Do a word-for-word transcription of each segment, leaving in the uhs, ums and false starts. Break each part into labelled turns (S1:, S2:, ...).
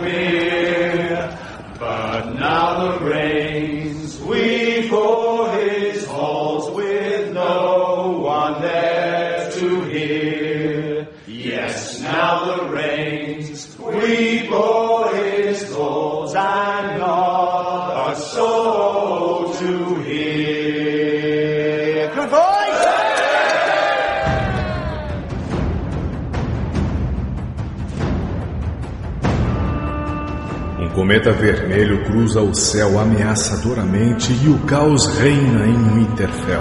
S1: fear. But now the rains weep o'er his halls with no one there to hear. Yes, now the rains weep o'er his halls and not a soul to hear. Good voice!
S2: Um cometa vermelho cruza o céu ameaçadoramente e o caos reina em Winterfell.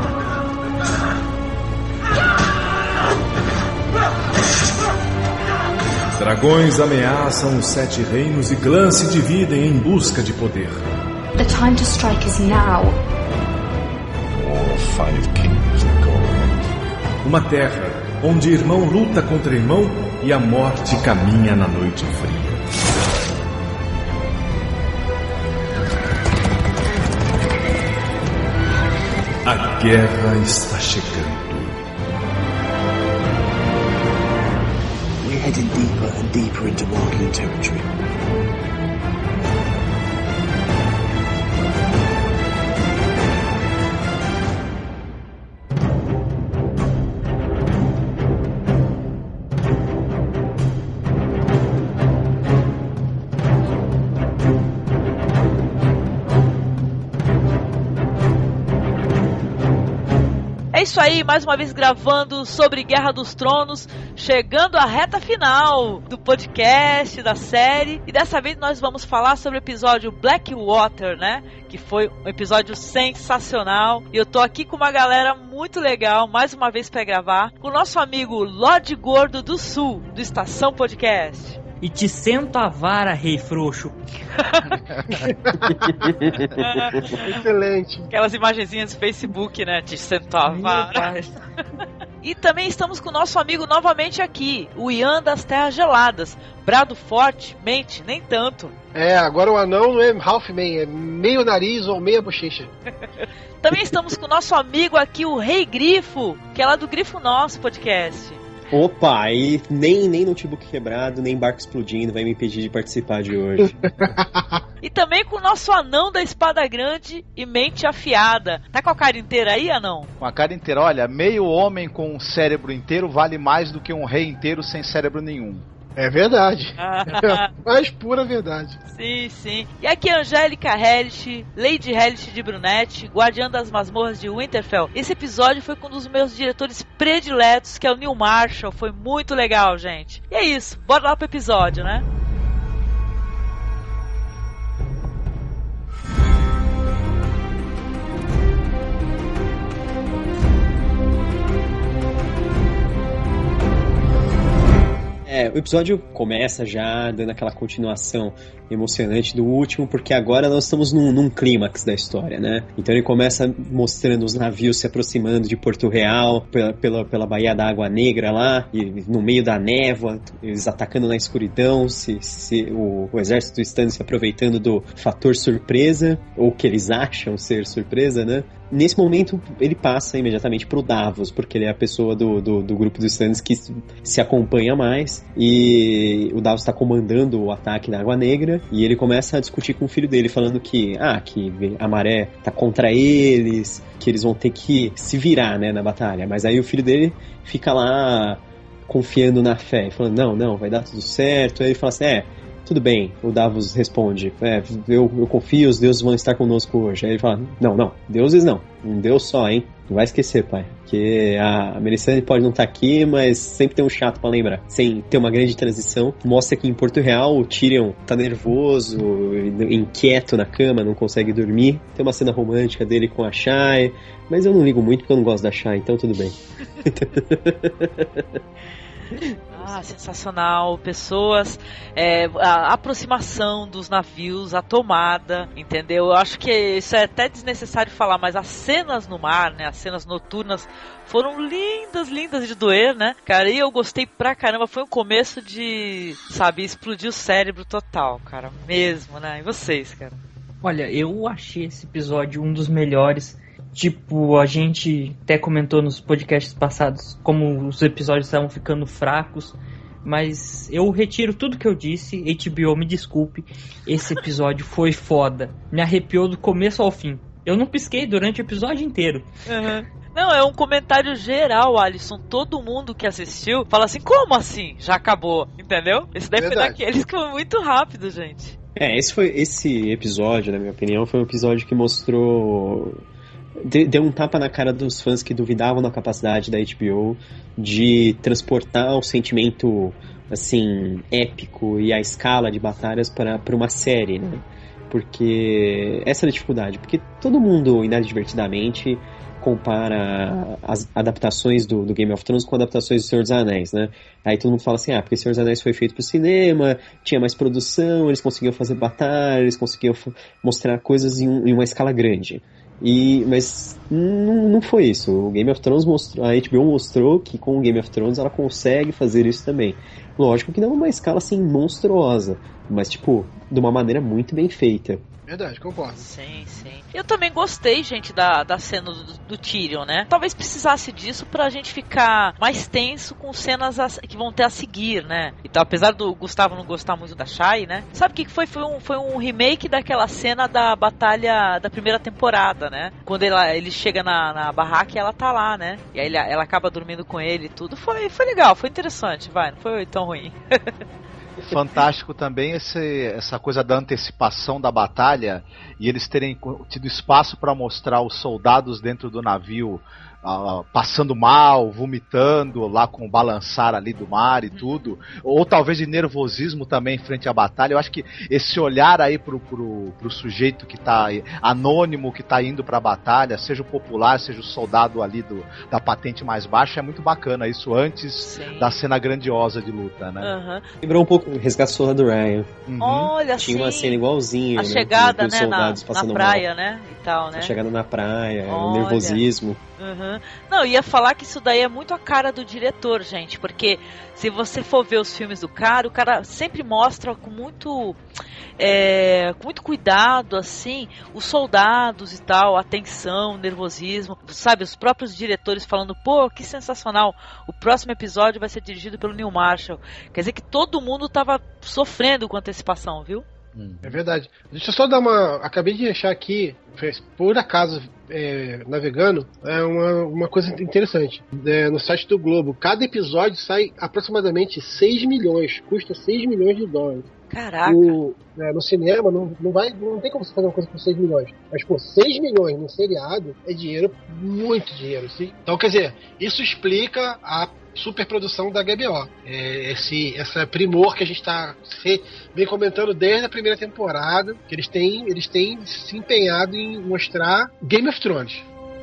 S2: Dragões ameaçam os Sete Reinos e clãs se dividem em busca de poder.
S3: The time to strike is now.
S2: All five kingdoms are gone. Uma terra onde irmão luta contra irmão e a morte caminha na noite fria. A guerra está chegando.
S4: We're heading deeper and deeper into Wildling territory.
S5: É isso aí, mais uma vez gravando sobre Guerra dos Tronos, chegando à reta final do podcast, da série, e dessa vez nós vamos falar sobre o episódio Blackwater, né? Que foi um episódio sensacional, e eu tô aqui com uma galera muito legal, mais uma vez pra gravar, com o nosso amigo Lorde Gordo do Sul, do Estação Podcast.
S6: E te sento a vara, rei frouxo.
S7: Excelente.
S5: Aquelas imagenzinhas do Facebook, né? Te sento a vara. E também estamos com o nosso amigo novamente aqui, o Ian das Terras Geladas. Brado forte, mente, nem tanto.
S7: É, agora o anão não é half-man, é meio nariz ou meia bochecha.
S5: Também estamos com o nosso amigo aqui, o Rei Grifo, que é lá do Grifo Nosso Podcast.
S8: Opa, e nem, nem notebook quebrado, nem barco explodindo vai me impedir de participar de hoje.
S5: E também com o nosso anão da espada grande e mente afiada. Tá com a cara inteira aí, anão?
S9: Com a cara inteira, olha, meio homem com um cérebro inteiro vale mais do que um rei inteiro sem cérebro nenhum.
S7: É verdade. É mais pura verdade.
S5: Sim, sim. E aqui é Angélica Hellish, Lady Hellish de Brunette, guardiã das masmorras de Winterfell. Esse episódio foi com um dos meus diretores prediletos, que é o Neil Marshall. Foi muito legal, gente. E é isso, bora lá pro episódio, né?
S8: É, o episódio começa já dando aquela continuação emocionante do último, porque agora nós estamos num, num clímax da história, né? Então ele começa mostrando os navios se aproximando de Porto Real, pela, pela, pela Baía da Água Negra lá, e no meio da névoa, eles atacando na escuridão, se, se, o, o exército Stannis se aproveitando do fator surpresa, ou que eles acham ser surpresa, né? Nesse momento, ele passa imediatamente pro Davos, porque ele é a pessoa do, do, do grupo dos Stannis que se acompanha mais, e o Davos está comandando o ataque na Água Negra, e ele começa a discutir com o filho dele, falando que, ah, que a maré tá contra eles, que eles vão ter que se virar, né, na batalha. Mas aí o filho dele fica lá confiando na fé, falando, não, não, vai dar tudo certo. Aí ele fala assim, é, tudo bem, o Davos responde, é, eu, eu confio, os deuses vão estar conosco hoje. Aí ele fala, não, não, deuses não, um deus só, hein, não vai esquecer, pai, que a Melisandre pode não estar aqui, mas sempre tem um chato pra lembrar. Sem ter uma grande transição, mostra que em Porto Real o Tyrion tá nervoso, inquieto na cama, não consegue dormir, tem uma cena romântica dele com a Shai, mas eu não ligo muito porque eu não gosto da Shai, então tudo bem.
S5: Ah, sensacional. Pessoas, é, a aproximação dos navios, a tomada, entendeu? Eu acho que isso é até desnecessário falar, mas as cenas no mar, né, as cenas noturnas foram lindas, lindas de doer, né? Cara, e eu gostei pra caramba, foi um começo de, sabe, explodir o cérebro total, cara, mesmo, né? E vocês, cara?
S6: Olha, eu achei esse episódio um dos melhores. Tipo, a gente até comentou nos podcasts passados como os episódios estavam ficando fracos, Mas eu retiro tudo que eu disse. H B O, me desculpe. Esse episódio foi foda. Me arrepiou do começo ao fim. Eu não pisquei durante o episódio inteiro.
S5: Uhum. Não, é um comentário geral, Alisson. Todo mundo que assistiu fala assim, como assim? Já acabou, entendeu? Esse daí foi daqueles que foi muito rápido, gente.
S8: É, esse, foi, esse episódio, na minha opinião, foi um episódio que mostrou... Deu um tapa na cara dos fãs que duvidavam da capacidade da H B O de transportar o sentimento, assim, épico e a escala de batalhas para, para uma série, né? Porque essa é a dificuldade. Porque todo mundo, inadvertidamente, compara as adaptações do, do Game of Thrones com adaptações do Senhor dos Anéis, né? Aí todo mundo fala assim, ah, porque o Senhor dos Anéis foi feito pro cinema, tinha mais produção, eles conseguiam fazer batalhas, eles conseguiam mostrar coisas em, um, em uma escala grande. E, mas não, não foi isso. O Game of Thrones mostrou, a H B O mostrou que com o Game of Thrones ela consegue fazer isso também. Lógico que não uma escala assim monstruosa, mas tipo, de uma maneira muito bem feita.
S7: Verdade, concordo.
S5: Sim, sim. Eu também gostei, gente, da, da cena do, do Tyrion, né? Talvez precisasse disso pra gente ficar mais tenso com cenas a, que vão ter a seguir, né? Então, apesar do Gustavo não gostar muito da Shai, né? Sabe o que foi? Foi um, foi um remake daquela cena da batalha da primeira temporada, né? Quando ela, ele chega na, na barraca e ela tá lá, né? E aí ele, ela acaba dormindo com ele e tudo. Foi, foi legal, foi interessante, vai. Não foi tão ruim.
S9: Fantástico também esse, essa coisa da antecipação da batalha e eles terem tido espaço para mostrar os soldados dentro do navio uh, passando mal, vomitando lá com o balançar ali do mar e tudo, ou talvez de nervosismo também em frente à batalha. Eu acho que esse olhar aí pro, pro, pro sujeito que tá anônimo, que tá indo pra batalha, seja o popular, seja o soldado ali do, da patente mais baixa, é muito bacana isso antes Sim. da cena grandiosa de luta, né?
S5: Uhum.
S8: Lembrou um pouco o Resgate Soldado Ryan.
S5: Uhum. Olha,
S8: tinha
S5: sim.
S8: uma cena igualzinha,
S5: a
S8: né?
S5: chegada,
S8: com os
S5: né,
S8: soldados
S5: na,
S8: passando
S5: na praia,
S8: mal.
S5: né, e tal, né?
S8: A chegada na praia,
S5: Olha.
S8: o nervosismo.
S5: Uhum. Não, ia falar que isso daí é muito a cara do diretor, gente, porque se você for ver os filmes do cara, o cara sempre mostra com muito é, com muito cuidado, assim, os soldados e tal, a tensão, o nervosismo, sabe, os próprios diretores falando, pô, que sensacional, o próximo episódio vai ser dirigido pelo Neil Marshall, quer dizer que todo mundo tava sofrendo com antecipação, viu?
S7: É verdade. Deixa eu só dar uma... Acabei de achar aqui, por acaso, é, navegando, é uma, uma coisa interessante. É, no site do Globo, cada episódio sai aproximadamente seis milhões. Custa seis milhões de dólares.
S5: Caraca!
S7: O, é, no cinema não, não, vai, não tem como você fazer uma coisa com seis milhões. Mas, pô, seis milhões num seriado é dinheiro, muito dinheiro, sim. Então, quer dizer, isso explica a superprodução da H B O. É, esse essa primor que a gente está bem comentando desde a primeira temporada, que eles têm, eles têm se empenhado em mostrar Game of Thrones.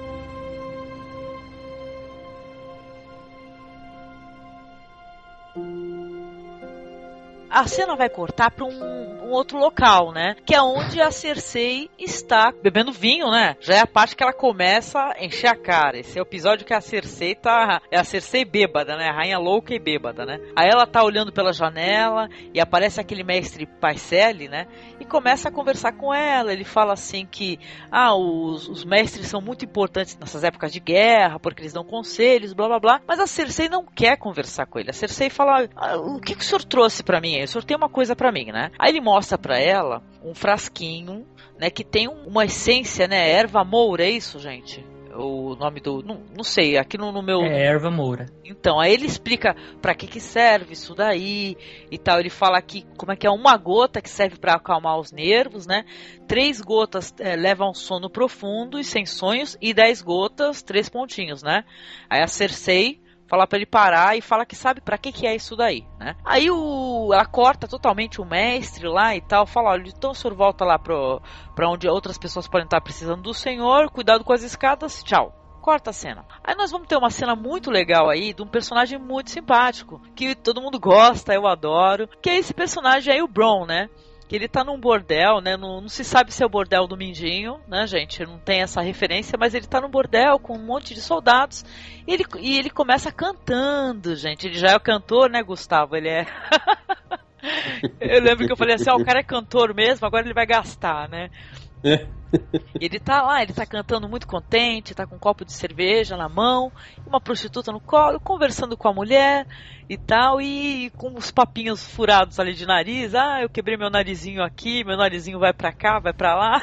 S5: A cena vai cortar para um, um outro local, né? Que é onde a Cersei está bebendo vinho, né? Já é a parte que ela começa a encher a cara. Esse é o episódio que a Cersei tá... É a Cersei bêbada, né? A rainha louca e bêbada, né? Aí ela tá olhando pela janela e aparece aquele mestre Paisele, né? E começa a conversar com ela. Ele fala assim que... Ah, os, os mestres são muito importantes nessas épocas de guerra, porque eles dão conselhos, blá, blá, blá. Mas a Cersei não quer conversar com ele. A Cersei fala... Ah, o que, que o senhor trouxe pra mim? O senhor tem uma coisa pra mim, né? Aí ele mostra pra ela um frasquinho, né, que tem uma essência, né, erva moura, é isso, gente? O nome do... Não, não sei, aqui no, no meu...
S6: É, erva moura.
S5: Então, aí ele explica pra que que serve isso daí e tal. Ele fala aqui como é que é uma gota que serve pra acalmar os nervos, né? Três gotas é, levam ao sono profundo e sem sonhos, e dez gotas, três pontinhos, né? Aí a Cersei fala pra ele parar e fala que sabe pra que que é isso daí, né? Aí o, ela corta totalmente o mestre lá e tal, fala, olha, então o senhor volta lá pro, pra onde outras pessoas podem estar precisando do senhor, cuidado com as escadas, tchau. Corta a cena. Aí nós vamos ter uma cena muito legal aí de um personagem muito simpático, que todo mundo gosta, eu adoro, que é esse personagem aí, o Bronn, né? Que ele tá num bordel, né? Não, não se sabe se é o bordel do Mindinho, né, gente? Não tem essa referência, mas ele tá num bordel com um monte de soldados e ele, e ele começa cantando, gente. Ele já é o cantor, né, Gustavo? Ele é... Eu lembro que eu falei assim, ó, oh, o cara é cantor mesmo, agora ele vai gastar, né? Ele tá lá, ele tá cantando muito contente, tá com um copo de cerveja na mão, uma prostituta no colo, conversando com a mulher e tal, e com os papinhos furados ali de nariz. Ah, eu quebrei meu narizinho aqui, meu narizinho vai pra cá, vai pra lá.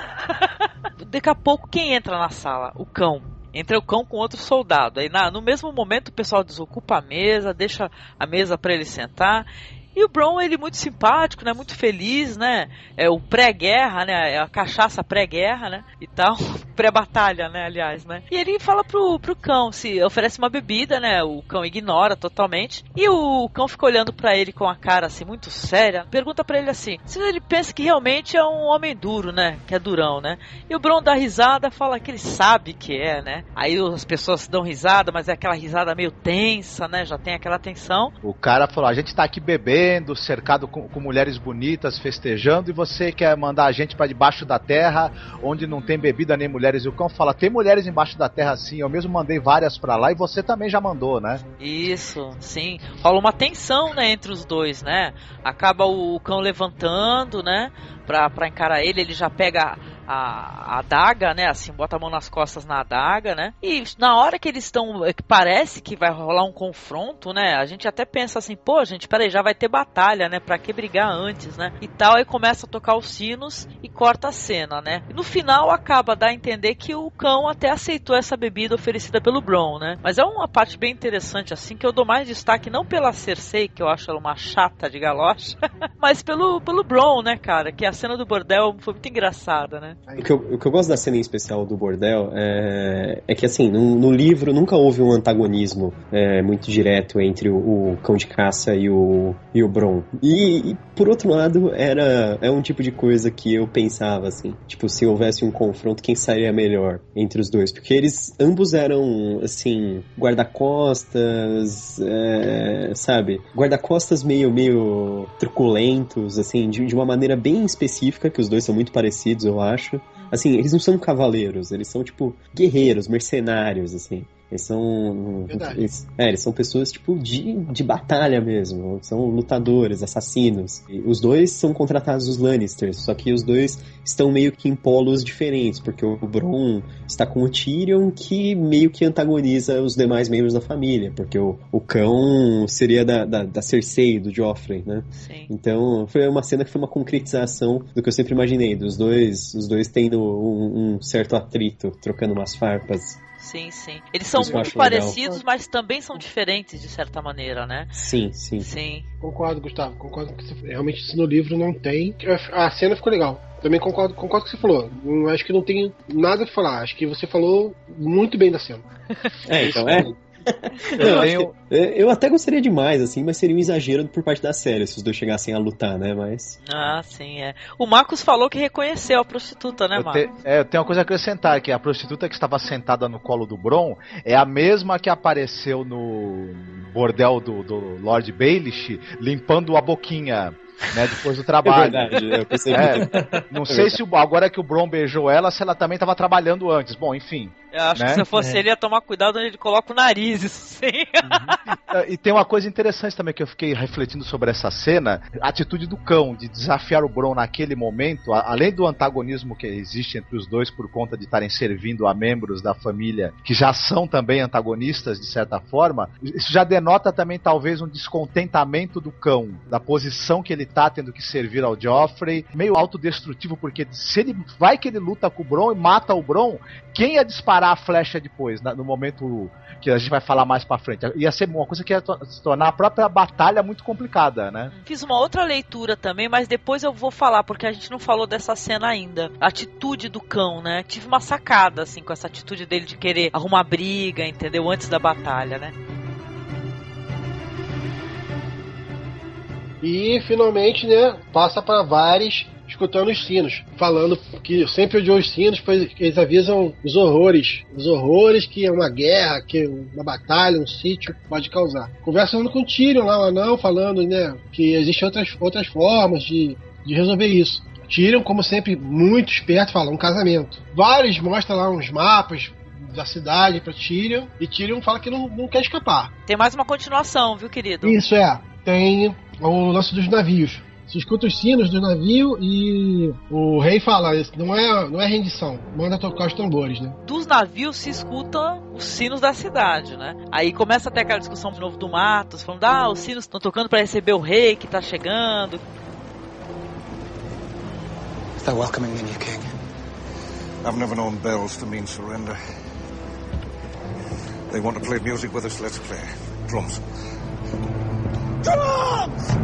S5: Daqui a pouco, quem entra na sala? O cão. Entra o cão com outro soldado. Aí na, no mesmo momento o pessoal desocupa a mesa, deixa a mesa pra ele sentar. E o Bron, ele muito simpático, né? Muito feliz, né? É o pré-guerra, né? É a cachaça pré-guerra, né? E tal. Pré-batalha, né? Aliás, né? E ele fala pro, pro cão, se oferece uma bebida, né? O cão ignora totalmente. E o cão fica olhando pra ele com a cara, assim, muito séria. Pergunta pra ele assim, se ele pensa que realmente é um homem duro, né? Que é durão, né? E o Bron dá risada, fala que ele sabe que é, né? Aí as pessoas dão risada, mas é aquela risada meio tensa, né? Já tem aquela tensão.
S9: O cara falou, a gente tá aqui bebendo, cercado com, com mulheres bonitas, festejando, e você quer mandar a gente pra debaixo da terra, onde não tem bebida nem mulheres. E o cão fala, tem mulheres embaixo da terra sim, eu mesmo mandei várias pra lá e você também já mandou, né?
S5: Isso, sim. Rola uma tensão, né, entre os dois, né? Acaba o cão levantando, né, pra, pra encarar ele, ele já pega a, a adaga, né, assim, bota a mão nas costas na adaga, né, e na hora que eles estão, que parece que vai rolar um confronto, né, a gente até pensa assim, pô, gente, peraí, já vai ter batalha, né, pra que brigar antes, né, e tal, aí começa a tocar os sinos e corta a cena, né, e no final acaba dá a entender que o cão até aceitou essa bebida oferecida pelo Bron, né, mas é uma parte bem interessante, assim, que eu dou mais destaque não pela Cersei, que eu acho ela uma chata de galocha, mas pelo, pelo Bron, né, cara, que a cena do bordel foi muito engraçada, né.
S8: O que, eu, o que eu gosto da cena em especial do bordel é, é que, assim, no, no livro nunca houve um antagonismo é, muito direto entre o, o cão de caça e o, e o Bron. E, e, por outro lado, era, é um tipo de coisa que eu pensava, assim, tipo, se houvesse um confronto, quem sairia melhor entre os dois? Porque eles ambos eram, assim, guarda-costas, é, sabe? Guarda-costas meio, meio truculentos, assim, de, de uma maneira bem específica, que os dois são muito parecidos, eu acho. Assim, eles não são cavaleiros, eles são, tipo, guerreiros, mercenários, assim. Eles são... Eles, é, eles são pessoas, tipo, de, de batalha mesmo. São lutadores, assassinos. E os dois são contratados dos Lannisters, só que os dois estão meio que em polos diferentes, porque o Bron está com o Tyrion, que meio que antagoniza os demais membros da família, porque o, o cão seria da, da, da Cersei, do Joffrey, né?
S5: Sim.
S8: Então, foi uma cena que foi uma concretização do que eu sempre imaginei, dos dois, os dois tendo um, um certo atrito, trocando umas farpas.
S5: Sim, sim. Eles são
S8: Isso
S5: muito parecidos, legal. Mas também são diferentes, de certa maneira, né?
S8: Sim, sim.
S5: Sim.
S7: Concordo, Gustavo. Concordo que você, realmente isso no livro não tem. A cena ficou legal. Também concordo, concordo com o que você falou. Não, acho que não tenho nada a falar. Acho que você falou muito bem da cena.
S8: É, então é... Não, eu, eu até gostaria demais, assim, mas seria um exagero por parte da série se os dois chegassem a lutar, né? Mas...
S5: Ah, sim, é. O Marcos falou que reconheceu a prostituta, né, Marcos?
S9: Eu, te, é, eu tenho uma coisa a acrescentar, que a prostituta que estava sentada no colo do Bron é a mesma que apareceu no bordel do, do Lord Baelish, limpando a boquinha, né, depois do trabalho.
S8: É verdade, eu percebi.
S9: É, não é sei verdade. Se o, agora que o Bron beijou ela, se ela também estava trabalhando antes. Bom, enfim.
S5: Eu acho
S9: né?
S5: que se eu fosse é. ele, ia tomar cuidado onde ele coloca o nariz, isso sim.
S9: Uhum. E tem uma coisa interessante também que eu fiquei refletindo sobre essa cena, a atitude do cão de desafiar o Bron naquele momento, além do antagonismo que existe entre os dois por conta de estarem servindo a membros da família que já são também antagonistas de certa forma, isso já denota também talvez um descontentamento do cão, da posição que ele tá tendo que servir ao Joffrey, meio autodestrutivo, porque se ele vai que ele luta com o Bron e mata o Bron, quem ia disparar a flecha depois, no momento que a gente vai falar mais pra frente? Ia ser uma coisa que ia se tornar a própria batalha muito complicada, né?
S5: Fiz uma outra leitura também, mas depois eu vou falar, porque a gente não falou dessa cena ainda. A atitude do cão, né? Tive uma sacada, assim, com essa atitude dele de querer arrumar briga, entendeu? Antes da batalha, né?
S7: E finalmente, né, passa para Varys escutando os sinos, falando que sempre odiou os sinos, pois eles avisam os horrores, os horrores que uma guerra, que uma batalha, um sítio pode causar. Conversando com o Tyrion lá, o anão, falando, né, que existem outras, outras formas de, de resolver isso. Tyrion, como sempre, muito esperto, fala um casamento. Varys mostra lá uns mapas da cidade para Tyrion, e Tyrion fala que não, não quer escapar.
S5: Tem mais uma continuação, viu, querido?
S7: Isso é, tem o lance dos navios. se escuta os sinos do navio e o rei fala, não é, não é rendição, manda tocar os tambores, né?
S5: Dos navios se escutam os sinos da cidade, né? Aí começa até aquela discussão de novo do Matos, falando, ah, os sinos estão tocando para receber o rei que tá chegando.
S4: They're welcoming the new king.
S10: I've never known bells to mean surrender. They want to play music with us, let's play. Drums. Drums!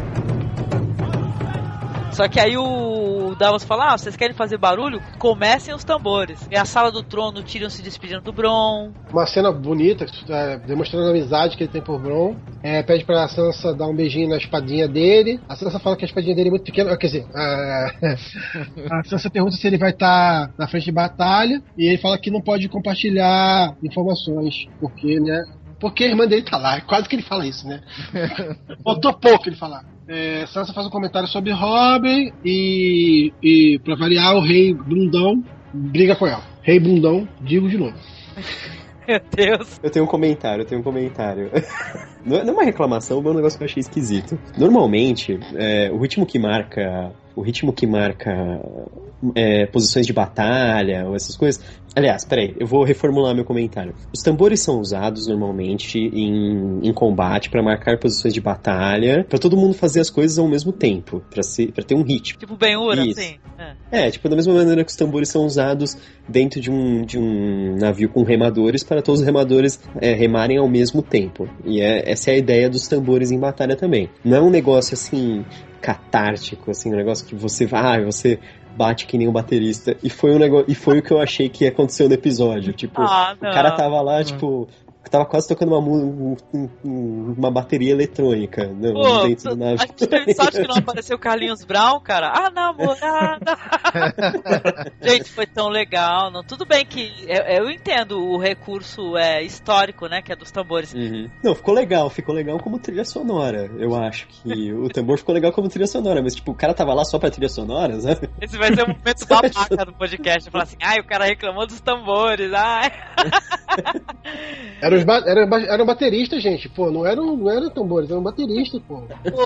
S5: Só que aí o Davos fala, ah, vocês querem fazer barulho? Comecem os tambores. E a sala do trono, o Tyrion se despedindo do Bronn.
S7: Uma cena bonita, é, demonstrando a amizade que ele tem por Bronn. É, pede pra Sansa dar um beijinho na espadinha dele. A Sansa fala que a espadinha dele é muito pequena. Quer dizer, a, a Sansa pergunta se ele vai estar na frente de batalha. E ele fala que não pode compartilhar informações. Porque, né? Porque a irmã dele tá lá. Quase que ele fala isso, né? Faltou pouco ele falar. É, Sansa faz um comentário sobre Robin e, e pra variar, o rei Bundão briga com ela. Rei Bundão, digo de novo.
S5: Meu Deus.
S8: Eu tenho um comentário, eu tenho um comentário. Não é uma reclamação, mas é um negócio que eu achei esquisito. Normalmente, é, o ritmo que marca... O ritmo que marca é, posições de batalha ou essas coisas... Aliás, peraí, eu vou reformular meu comentário. Os tambores são usados normalmente em, em combate para marcar posições de batalha, para todo mundo fazer as coisas ao mesmo tempo, para para ter um ritmo.
S5: Tipo Ben-Hur, assim.
S8: É. é, tipo da mesma maneira que os tambores são usados dentro de um, de um navio com remadores, para todos os remadores é, remarem ao mesmo tempo. E é, essa é a ideia dos tambores em batalha também. Não é um negócio assim catártico, assim, um negócio que você vai, você bate que nem um baterista. E foi um negócio, e foi o que eu achei que aconteceu no episódio. Tipo,
S5: ah,
S8: o cara tava lá, tipo, tava quase tocando uma, um, um, uma bateria eletrônica no,
S5: Pô,
S8: dentro do navio.
S5: A gente teve sorte que não apareceu o Carlinhos Brown, cara. Ah, namorada! Gente, foi tão legal. Não, tudo bem que eu, eu entendo o recurso é, histórico, né, que é dos tambores.
S8: Uhum. Não, ficou legal. Ficou legal como trilha sonora. Eu acho que o tambor ficou legal como trilha sonora. Mas, tipo, o cara tava lá só pra trilha sonora, sabe?
S5: Esse vai ser um momento babaca do podcast. Falar assim, ai, o cara reclamou dos tambores, ai...
S7: Era, os ba era, ba era um baterista, gente, pô, não eram, não eram tambores, eram bateristas, pô.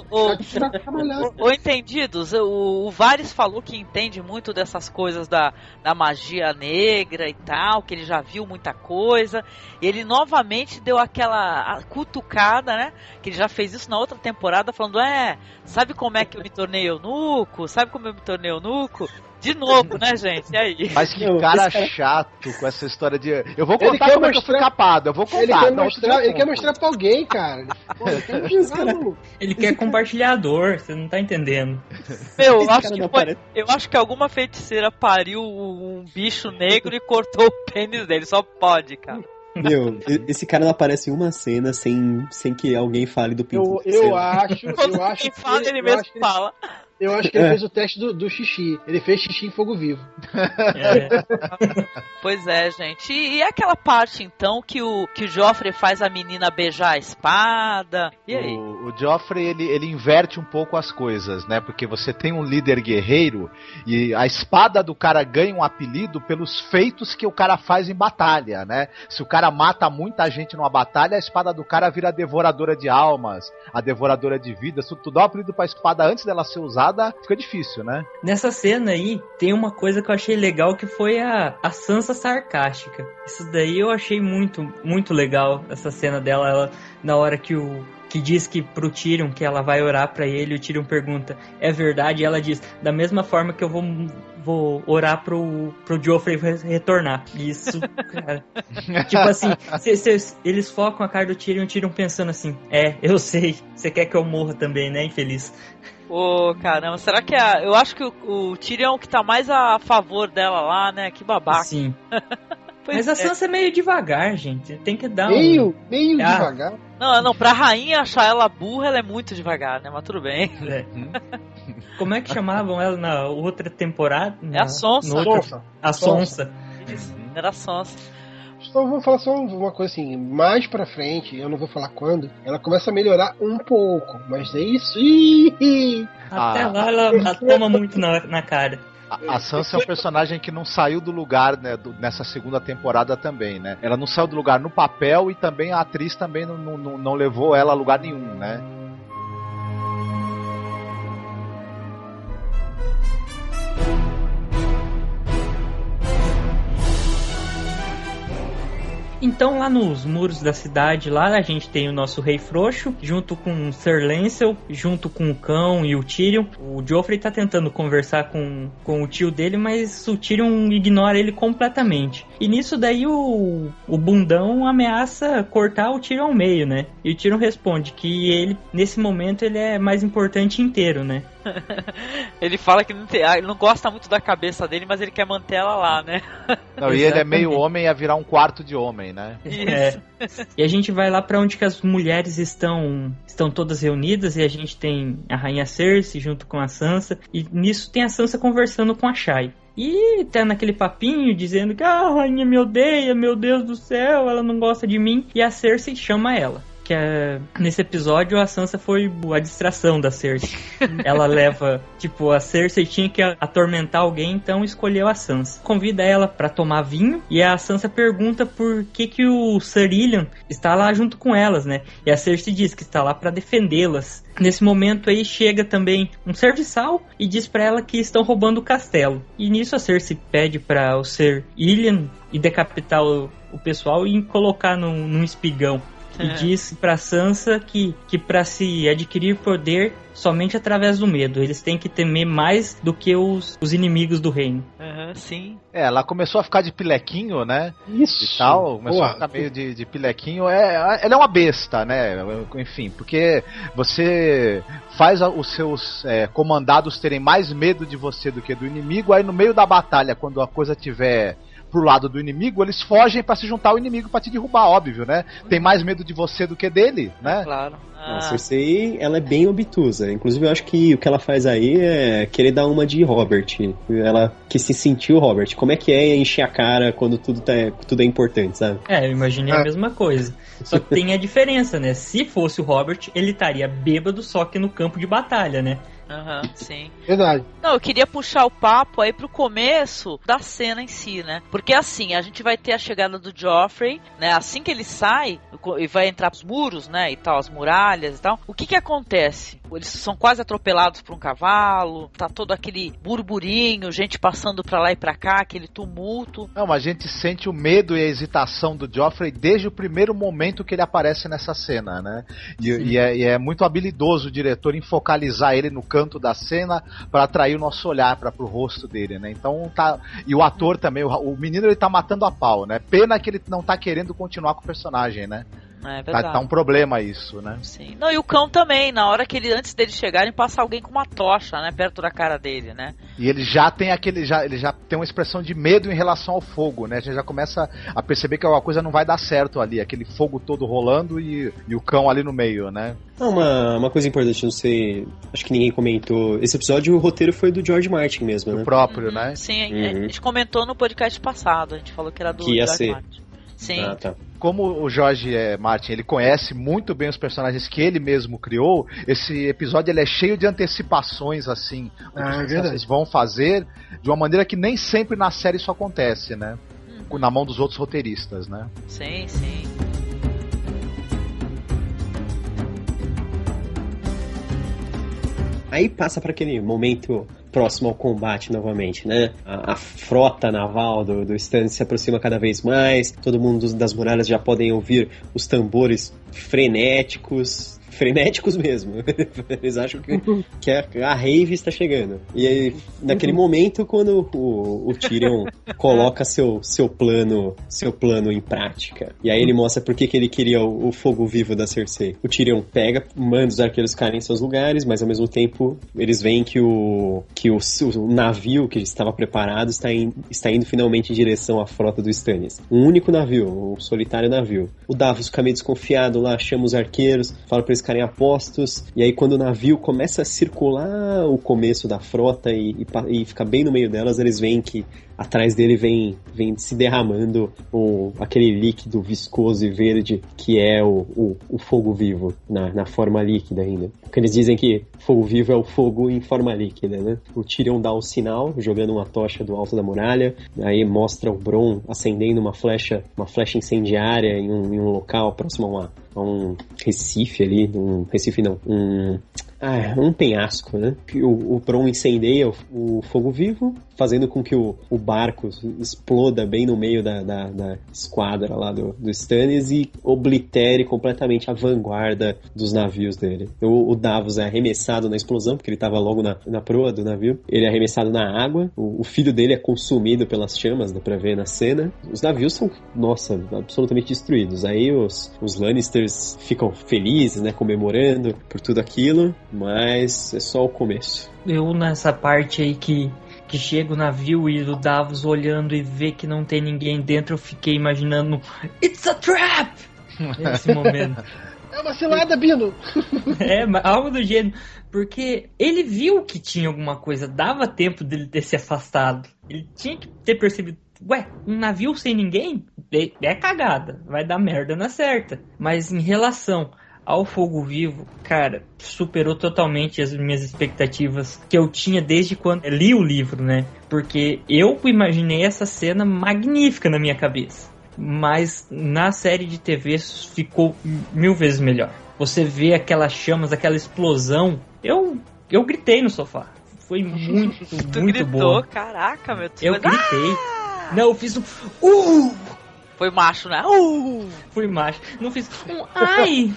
S5: Ô, entendidos, o, o Varys falou que entende muito dessas coisas da, da magia negra e tal, que ele já viu muita coisa. Ele novamente deu aquela cutucada, né? Que ele já fez isso na outra temporada, falando, é, sabe como é que eu me tornei eunuco? Sabe como eu me tornei eunuco? De novo, né, gente? E aí?
S9: Mas que cara chato com essa história de... Eu vou contar como é que eu fui capado, eu vou contar.
S7: Ele quer, mostrar, ele quer mostrar pra alguém, cara. Pô, ele quer, mostrar,
S6: ele quer compartilhador, você não tá entendendo.
S5: Meu, eu acho, que foi, eu acho que alguma feiticeira pariu um bicho negro e cortou o pênis dele, só pode, cara.
S8: Meu, esse cara não aparece em uma cena sem, sem que alguém fale do pinto.
S7: Eu, eu acho, eu acho
S5: que fala, ele, ele
S7: eu
S5: mesmo
S7: acho
S5: fala.
S7: Eu acho que ele é. fez o teste do, do xixi. Ele fez xixi em fogo vivo.
S5: É. Pois é, gente. E, e aquela parte, então, que o, que o Joffrey faz a menina beijar a espada? E aí?
S9: O, o Joffrey, ele, ele inverte um pouco as coisas, né? Porque você tem um líder guerreiro e a espada do cara ganha um apelido pelos feitos que o cara faz em batalha, né? Se o cara mata muita gente numa batalha, a espada do cara vira a devoradora de almas, a devoradora de vidas. Se tu dá um apelido pra espada antes dela ser usada, fica difícil, né?
S6: Nessa cena aí, tem uma coisa que eu achei legal, que foi a, a Sansa sarcástica. Isso daí eu achei muito, muito legal, essa cena dela, ela, na hora que o que diz que pro Tyrion que ela vai orar pra ele, o Tyrion pergunta, é verdade? E ela diz, da mesma forma que eu vou, vou orar pro, pro Joffrey retornar. Isso, cara. Tipo assim, cê, cê, eles focam a cara do Tyrion, o Tyrion pensando assim, é, eu sei, você quer que eu morra também, né, infeliz?
S5: Ô, oh, caramba, será que é... Eu acho que o, o Tyrion que tá mais a favor dela lá, né? Que babaca.
S6: Sim. Mas é. A Sansa é meio devagar, gente. Tem que dar
S7: meio,
S6: um...
S7: Meio ah. devagar.
S5: Não, não, pra rainha achar ela burra, ela é muito devagar, né? Mas tudo bem.
S6: É. Como é que chamavam ela na outra temporada? Na...
S5: É a Sonsa.
S7: Outro...
S6: A Sonsa.
S5: Isso, era a Sonsa.
S7: Então vou falar só uma coisa assim, mais pra frente, eu não vou falar quando, ela começa a melhorar um pouco, mas é isso.
S6: Até ah. lá ela toma muito na, na cara.
S9: A, a Sansa é um personagem que não saiu do lugar, né, do, nessa segunda temporada também, né? Ela não saiu do lugar no papel e também a atriz também não, não, não levou ela a lugar nenhum, né?
S6: Então lá nos muros da cidade, lá a gente tem o nosso Rei Frouxo, junto com o Sir Lancel, junto com o Cão e o Tyrion. O Joffrey tá tentando conversar com, com o tio dele, mas o Tyrion ignora ele completamente. E nisso daí o, o bundão ameaça cortar o Tyrion ao meio, né? E o Tyrion responde que ele, nesse momento, ele é mais importante inteiro, né?
S5: Ele fala que não, tem, ele não gosta muito da cabeça dele, mas ele quer manter ela lá, né?
S9: Não, e ele é meio homem a virar um quarto de homem, né?
S6: É. E a gente vai lá pra onde que as mulheres estão, estão todas reunidas, e a gente tem a rainha Cersei junto com a Sansa, e nisso tem a Sansa conversando com a Shai. E tá naquele papinho dizendo que ah, a rainha me odeia, meu Deus do céu, ela não gosta de mim, e a Cersei chama ela. Que é, nesse episódio a Sansa foi a distração da Cersei. Ela leva, tipo, a Cersei tinha que atormentar alguém, então escolheu a Sansa. Convida ela pra tomar vinho e a Sansa pergunta por que que o Sir Ilyn está lá junto com elas, né? E a Cersei diz que está lá pra defendê-las. Nesse momento aí chega também um serviçal e diz pra ela que estão roubando o castelo. E nisso a Cersei pede pra o Sir Ilyn ir decapitar o, o pessoal e colocar num, num espigão. E é. diz pra Sansa que, que pra se adquirir poder somente através do medo. Eles têm que temer mais do que os, os inimigos do reino.
S5: Uhum, sim.
S9: É, ela começou a ficar de pilequinho, né?
S7: Isso.
S9: E tal, começou Boa. a ficar meio de, de pilequinho. É, ela é uma besta, né? Enfim, porque você faz os seus é, comandados terem mais medo de você do que do inimigo, aí no meio da batalha, quando a coisa tiver pro lado do inimigo, eles fogem pra se juntar ao inimigo pra te derrubar, óbvio, né? Tem mais medo de você do que dele, né?
S5: Claro. Ah.
S8: A Cersei, ela é bem obtusa. Inclusive, eu acho que o que ela faz aí é querer dar uma de Robert. Ela que se sentiu Robert. Como é que é encher a cara quando tudo, tá, tudo é importante, sabe?
S6: É, eu imaginei ah. a mesma coisa. Só que tem a diferença, né? Se fosse o Robert, ele estaria bêbado só que no campo de batalha, né?
S5: Aham, uhum, sim.
S7: Verdade.
S5: Não, eu queria puxar o papo aí pro começo da cena em si, né? Porque assim, a gente vai ter a chegada do Joffrey, né? Assim que ele sai e vai entrar pros muros, né? E tal, as muralhas e tal. O que que acontece? Eles são quase atropelados por um cavalo, tá todo aquele burburinho, gente passando pra lá e pra cá, aquele tumulto.
S9: Não, mas a gente sente o medo e a hesitação do Joffrey desde o primeiro momento que ele aparece nessa cena, né? E, e, é, e é muito habilidoso o diretor em focalizar ele no canto da cena para atrair o nosso olhar para pro rosto dele, né? Então tá, e o ator também, o, o menino ele tá matando a pau, né? Pena que ele não tá querendo continuar com o personagem, né?
S5: É verdade.
S9: Tá, tá um problema isso, né?
S5: Sim. Não, e o Cão também, na hora que ele, antes deles chegarem, passa alguém com uma tocha, né, perto da cara dele, né?
S9: E ele já tem aquele, já, ele já tem uma expressão de medo em relação ao fogo, né? A gente já começa a perceber que alguma coisa não vai dar certo ali, aquele fogo todo rolando e, e o cão ali no meio, né?
S8: Uma, uma coisa importante, não sei, acho que ninguém comentou, esse episódio o roteiro foi do George Martin mesmo, né?
S9: O próprio,
S5: uhum,
S9: né?
S5: Sim,
S8: uhum.
S5: a gente comentou no podcast passado, a gente falou que era do
S8: que ia
S5: George
S8: ser.
S5: Martin. Sim.
S8: Ah, tá.
S9: Como o George é, Martin, ele conhece muito bem os personagens que ele mesmo criou, esse episódio ele é cheio de antecipações, assim,
S7: ah,
S9: o que
S7: é
S9: vocês vão fazer, de uma maneira que nem sempre na série isso acontece, né? Uhum. Na mão dos outros roteiristas, né?
S5: Sim, sim.
S8: Aí passa para aquele momento próximo ao combate novamente, né? A, a frota naval do, do Stannis se aproxima cada vez mais, todo mundo das muralhas já podem ouvir os tambores frenéticos, frenéticos mesmo. Eles acham que, que a, a rave está chegando. E aí, naquele momento, quando o, o Tyrion coloca seu, seu plano seu plano em prática, e aí ele mostra por que que ele queria o, o fogo vivo da Cersei. O Tyrion pega, manda os arqueiros ficarem em seus lugares, mas ao mesmo tempo eles veem que o, que o, o navio que estava preparado está, in, está indo finalmente em direção à frota do Stannis. Um único navio, um solitário navio. O Davos fica meio desconfiado lá, chama os arqueiros, fala pra eles ficarem apostos, e aí quando o navio começa a circular o começo da frota e, e, e fica bem no meio delas, eles veem que atrás dele vem, vem se derramando o, aquele líquido viscoso e verde que é o, o, o fogo vivo, na, na forma líquida ainda. Porque eles dizem que fogo vivo é o fogo em forma líquida, né? O Tyrion dá o sinal, jogando uma tocha do alto da muralha, aí mostra o Bronn acendendo uma flecha, uma flecha incendiária em um, em um local próximo a, uma, a um recife ali, um recife não, um... Ah, um penhasco, né? O, o Bron incendeia o, o fogo vivo, fazendo com que o, o barco exploda bem no meio da, da, da esquadra lá do, do Stannis e oblitere completamente a vanguarda dos navios dele. O, o Davos é arremessado na explosão, porque ele estava logo na, na proa do navio. Ele é arremessado na água, o, o filho dele é consumido pelas chamas, dá pra ver na cena. Os navios são, nossa, absolutamente destruídos. Aí os, os Lannisters ficam felizes, né, comemorando por tudo aquilo, mas é só o começo.
S6: Eu nessa parte aí que que chega o navio e o Davos olhando e vê que não tem ninguém dentro, eu fiquei imaginando It's a trap! Nesse momento.
S7: É uma cilada, Bino!
S6: É, algo do gênero. Porque ele viu que tinha alguma coisa, dava tempo dele ter se afastado. Ele tinha que ter percebido, ué, um navio sem ninguém? É, é cagada, vai dar merda na certa. Mas em relação ao fogo vivo, cara, superou totalmente as minhas expectativas que eu tinha desde quando li o livro, né? Porque eu imaginei essa cena magnífica na minha cabeça. Mas na série de T V ficou mil vezes melhor. Você vê aquelas chamas, aquela explosão. Eu, eu gritei no sofá. Foi muito,
S5: tu
S6: muito
S5: gritou,
S6: boa.
S5: Caraca, meu.
S6: Eu
S5: foi...
S6: gritei.
S5: Ah!
S6: Não, eu fiz um... Uh!
S5: Foi macho, né? Uh!
S6: Fui macho. Não fiz um... Ai!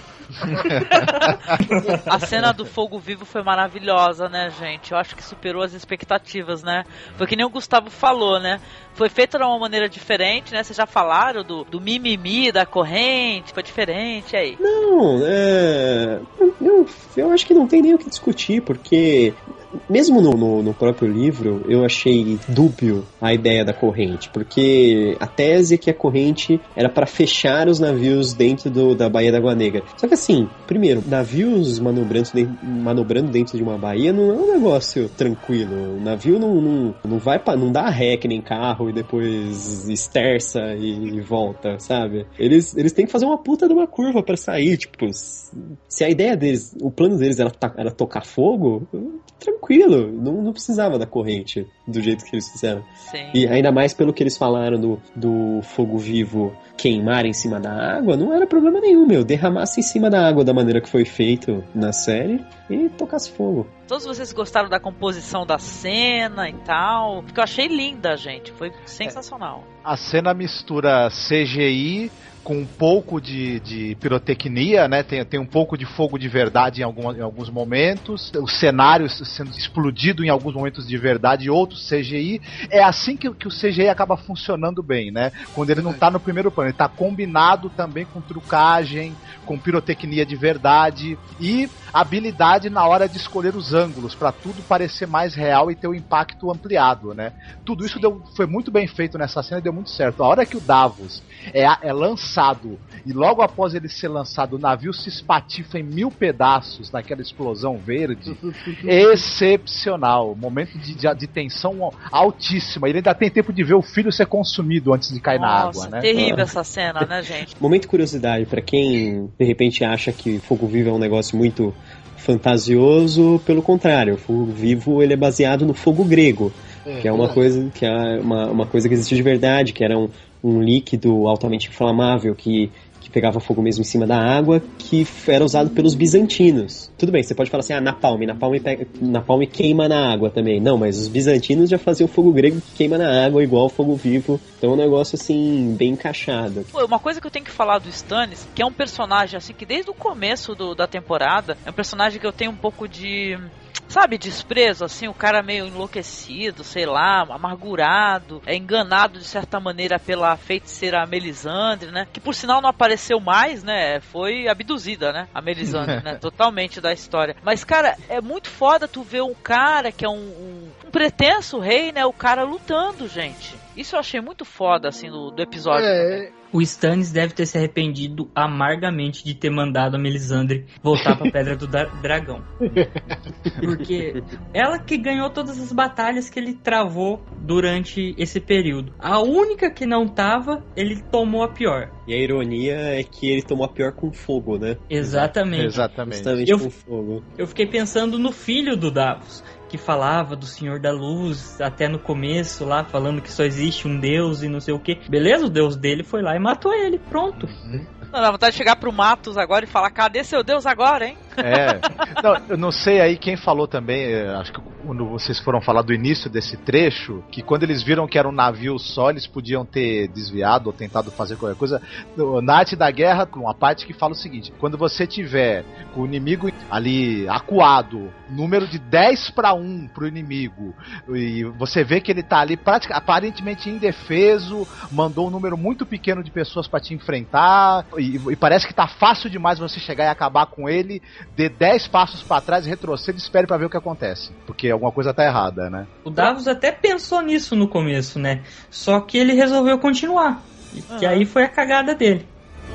S5: A cena do fogo vivo foi maravilhosa, né, gente? Eu acho que superou as expectativas, né? Foi que nem o Gustavo falou, né? Foi feita de uma maneira diferente, né? Vocês já falaram do, do mimimi, da corrente, foi diferente, aí.
S8: Não, é... Eu, eu acho que não tem nem o que discutir, porque... Mesmo no, no, no próprio livro, eu achei dúbio a ideia da corrente, porque a tese é que a corrente era para fechar os navios dentro do, da Baía da Água Negra. Só que assim, primeiro, navios manobrando, manobrando dentro de uma baía não é um negócio tranquilo. O navio não, não, não vai pra, não dá ré que nem carro e depois esterça e, e volta, sabe? Eles, eles têm que fazer uma puta de uma curva para sair, tipo, se a ideia deles, o plano deles era, era tocar fogo, tranquilo, não, não precisava da corrente do jeito que eles fizeram.
S5: Sim.
S8: E ainda mais pelo que eles falaram do, do fogo vivo queimar em cima da água, não era problema nenhum, meu. Derramasse em cima da água da maneira que foi feito na série e tocasse fogo.
S5: Todos vocês gostaram da composição da cena e tal? Porque eu achei linda, gente. Foi sensacional.
S9: A cena mistura C G I com um pouco de, de pirotecnia, né? Tem, tem um pouco de fogo de verdade em, alguma, em alguns momentos, o cenário sendo explodido em alguns momentos de verdade e outros C G I. É assim que, que o C G I acaba funcionando bem, né? Quando ele não tá no primeiro plano, ele tá combinado também com trucagem, com pirotecnia de verdade e habilidade na hora de escolher os ângulos, para tudo parecer mais real e ter um impacto ampliado, né? Tudo isso deu, foi muito bem feito nessa cena e deu muito certo. A hora que o Davos é, é lançado e logo após ele ser lançado, o navio se espatifa em mil pedaços naquela explosão verde, excepcional. Momento de, de, de tensão altíssima. Ele ainda tem tempo de ver o filho ser consumido antes de cair
S5: Nossa,
S9: na água, né?
S5: Terrível essa cena, né, gente?
S8: Momento curiosidade, para quem de repente acha que fogo vivo é um negócio muito fantasioso, pelo contrário, o fogo vivo ele é baseado no fogo grego, é, que é uma coisa que é uma, uma coisa que existiu de verdade, que era um, um líquido altamente inflamável que, que pegava fogo mesmo em cima da água, que era usado pelos bizantinos. Tudo bem, você pode falar assim, ah, napalm, napalm, pega, napalm queima na água também. Não, mas os bizantinos já faziam fogo grego que queima na água igual fogo vivo. Então é um negócio assim, bem encaixado.
S5: Uma coisa que eu tenho que falar do Stannis, que é um personagem assim, que desde o começo do, da temporada, é um personagem que eu tenho um pouco de... sabe, desprezo, assim, o cara meio enlouquecido, sei lá, amargurado, é enganado de certa maneira pela feiticeira Melisandre, né, que por sinal não apareceu mais, né, foi abduzida, né, a Melisandre, né, totalmente da história. Mas, cara, é muito foda tu ver um cara que é um, um, um pretenso rei, né, o cara lutando, gente. Isso eu achei muito foda, assim, do, do episódio.
S7: É,
S6: O Stannis deve ter se arrependido amargamente de ter mandado a Melisandre voltar pra Pedra do da- Dragão. Porque ela que ganhou todas as batalhas que ele travou durante esse período. A única que não tava, ele tomou a pior.
S8: E a ironia é que ele tomou a pior com fogo, né?
S6: Exatamente.
S9: Exatamente.
S8: Justamente
S6: Eu-
S8: com fogo.
S6: Eu fiquei pensando no filho do Davos, que falava do Senhor da Luz até no começo lá, falando que só existe um Deus e não sei o que. Beleza, o Deus dele foi lá e matou ele, pronto.
S5: Não, dá vontade de chegar pro Matos agora e falar, cadê seu Deus agora, hein?
S9: É. Não, eu não sei aí quem falou também, acho que quando vocês foram falar do início desse trecho, que quando eles viram que era um navio só, eles podiam ter desviado ou tentado fazer qualquer coisa. Na Arte da Guerra, uma parte que fala o seguinte: quando você tiver com o inimigo ali acuado, número de dez para um pro inimigo, e você vê que ele tá ali praticamente, aparentemente indefeso, mandou um número muito pequeno de pessoas para te enfrentar, e, e parece que tá fácil demais você chegar e acabar com ele, dê dez passos para trás, retroceda e espere para ver o que acontece, porque alguma coisa tá errada, né?
S6: O Davos até pensou nisso no começo, né? Só que ele resolveu continuar. E uhum. que aí foi a cagada dele.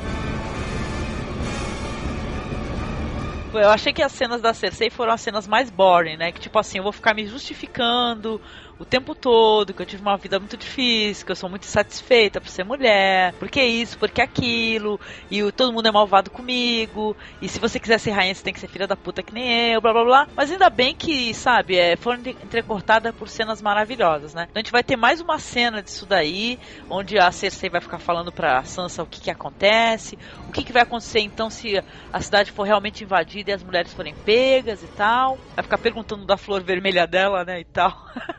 S5: Eu achei que as cenas da Cersei foram as cenas mais boring, né? Que tipo assim, eu vou ficar me justificando o tempo todo, que eu tive uma vida muito difícil, que eu sou muito insatisfeita por ser mulher, porque isso, porque aquilo, e o, todo mundo é malvado comigo, e se você quiser ser rainha, você tem que ser filha da puta que nem eu, blá blá blá. Mas ainda bem que, sabe, é, foram entrecortadas por cenas maravilhosas, né? Então a gente vai ter mais uma cena disso daí, onde a Cersei vai ficar falando pra Sansa o que que acontece, o que que vai acontecer então se a cidade for realmente invadida e as mulheres forem pegas e tal. Vai ficar perguntando da flor vermelha dela, né, e tal.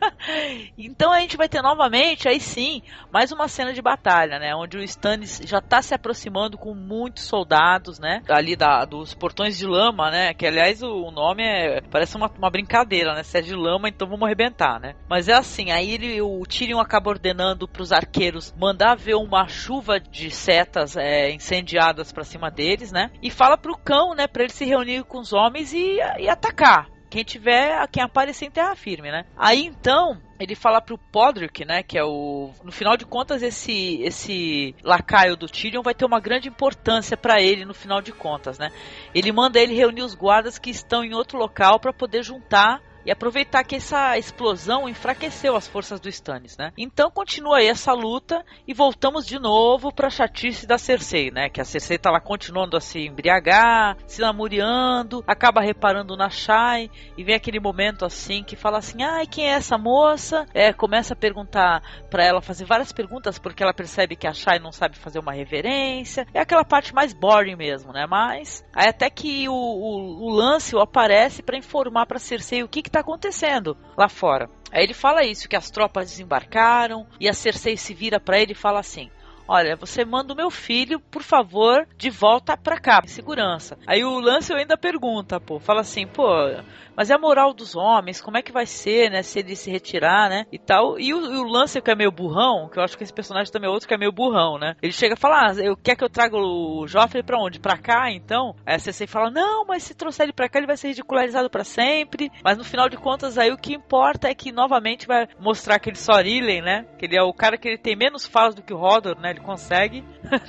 S5: Então a gente vai ter novamente, aí sim, mais uma cena de batalha, né? Onde o Stannis já tá se aproximando com muitos soldados, né? Ali da, dos portões de lama, né? Que aliás o, o nome é, parece uma, uma brincadeira, né? Se é de lama, então vamos arrebentar, né? Mas é assim, aí ele, o Tyrion acaba ordenando pros arqueiros mandar ver uma chuva de setas é, incendiadas pra cima deles, né? E fala pro cão, né? Pra ele se reunir com os homens e, e atacar. Quem tiver, quem aparecer em terra firme, né? Aí então, ele fala pro Podrick, né, que é o... No final de contas, esse, esse lacaio do Tyrion vai ter uma grande importância pra ele no final de contas, né? Ele manda ele reunir os guardas que estão em outro local pra poder juntar e aproveitar que essa explosão enfraqueceu as forças do Stannis, né? Então continua aí essa luta e voltamos de novo pra chatice da Cersei, né? Que a Cersei tá lá continuando a se embriagar, se lamuriando, acaba reparando na Shai e vem aquele momento assim que fala assim: ai, quem é essa moça? É, começa a perguntar pra ela, fazer várias perguntas porque ela percebe que a Shai não sabe fazer uma reverência. É aquela parte mais boring mesmo, né? Mas aí até que o, o, o Lancel aparece pra informar pra Cersei o que que tá acontecendo lá fora. Aí ele fala isso, que as tropas desembarcaram e a Cersei se vira pra ele e fala assim: olha, você manda o meu filho, por favor, de volta pra cá, em segurança. Aí o Lancel ainda pergunta, pô, fala assim, pô, mas é a moral dos homens, como é que vai ser, né, se ele se retirar, né, e tal. E o, e o Lancel, que é meio burrão, que eu acho que esse personagem também é outro que é meio burrão, né, ele chega e fala, ah, eu, quer que eu traga o Joffrey pra onde? Pra cá, então? Aí a Cersei fala, não, mas se trouxer ele pra cá, ele vai ser ridicularizado pra sempre. Mas no final de contas, aí o que importa é que novamente vai mostrar aquele Sorillen, né, que ele é o cara que ele tem menos falas do que o Hodor, né, ele consegue.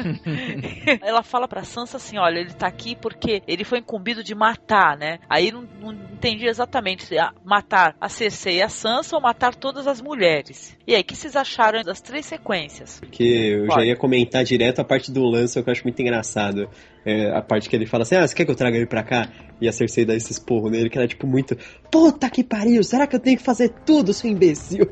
S5: Ela fala pra Sansa assim, olha, ele tá aqui porque ele foi incumbido de matar, né, aí não, não entendi exatamente se matar a Cersei e a Sansa ou matar todas as mulheres. E aí, o que vocês acharam das três sequências?
S8: Porque eu Pode. já ia comentar direto a parte do Lancel, que eu acho muito engraçado. É, a parte que ele fala assim, ah, você quer que eu traga ele pra cá? E a Cersei dá esse esporro nele, que era tipo muito, puta que pariu, será que eu tenho que fazer tudo, seu imbecil?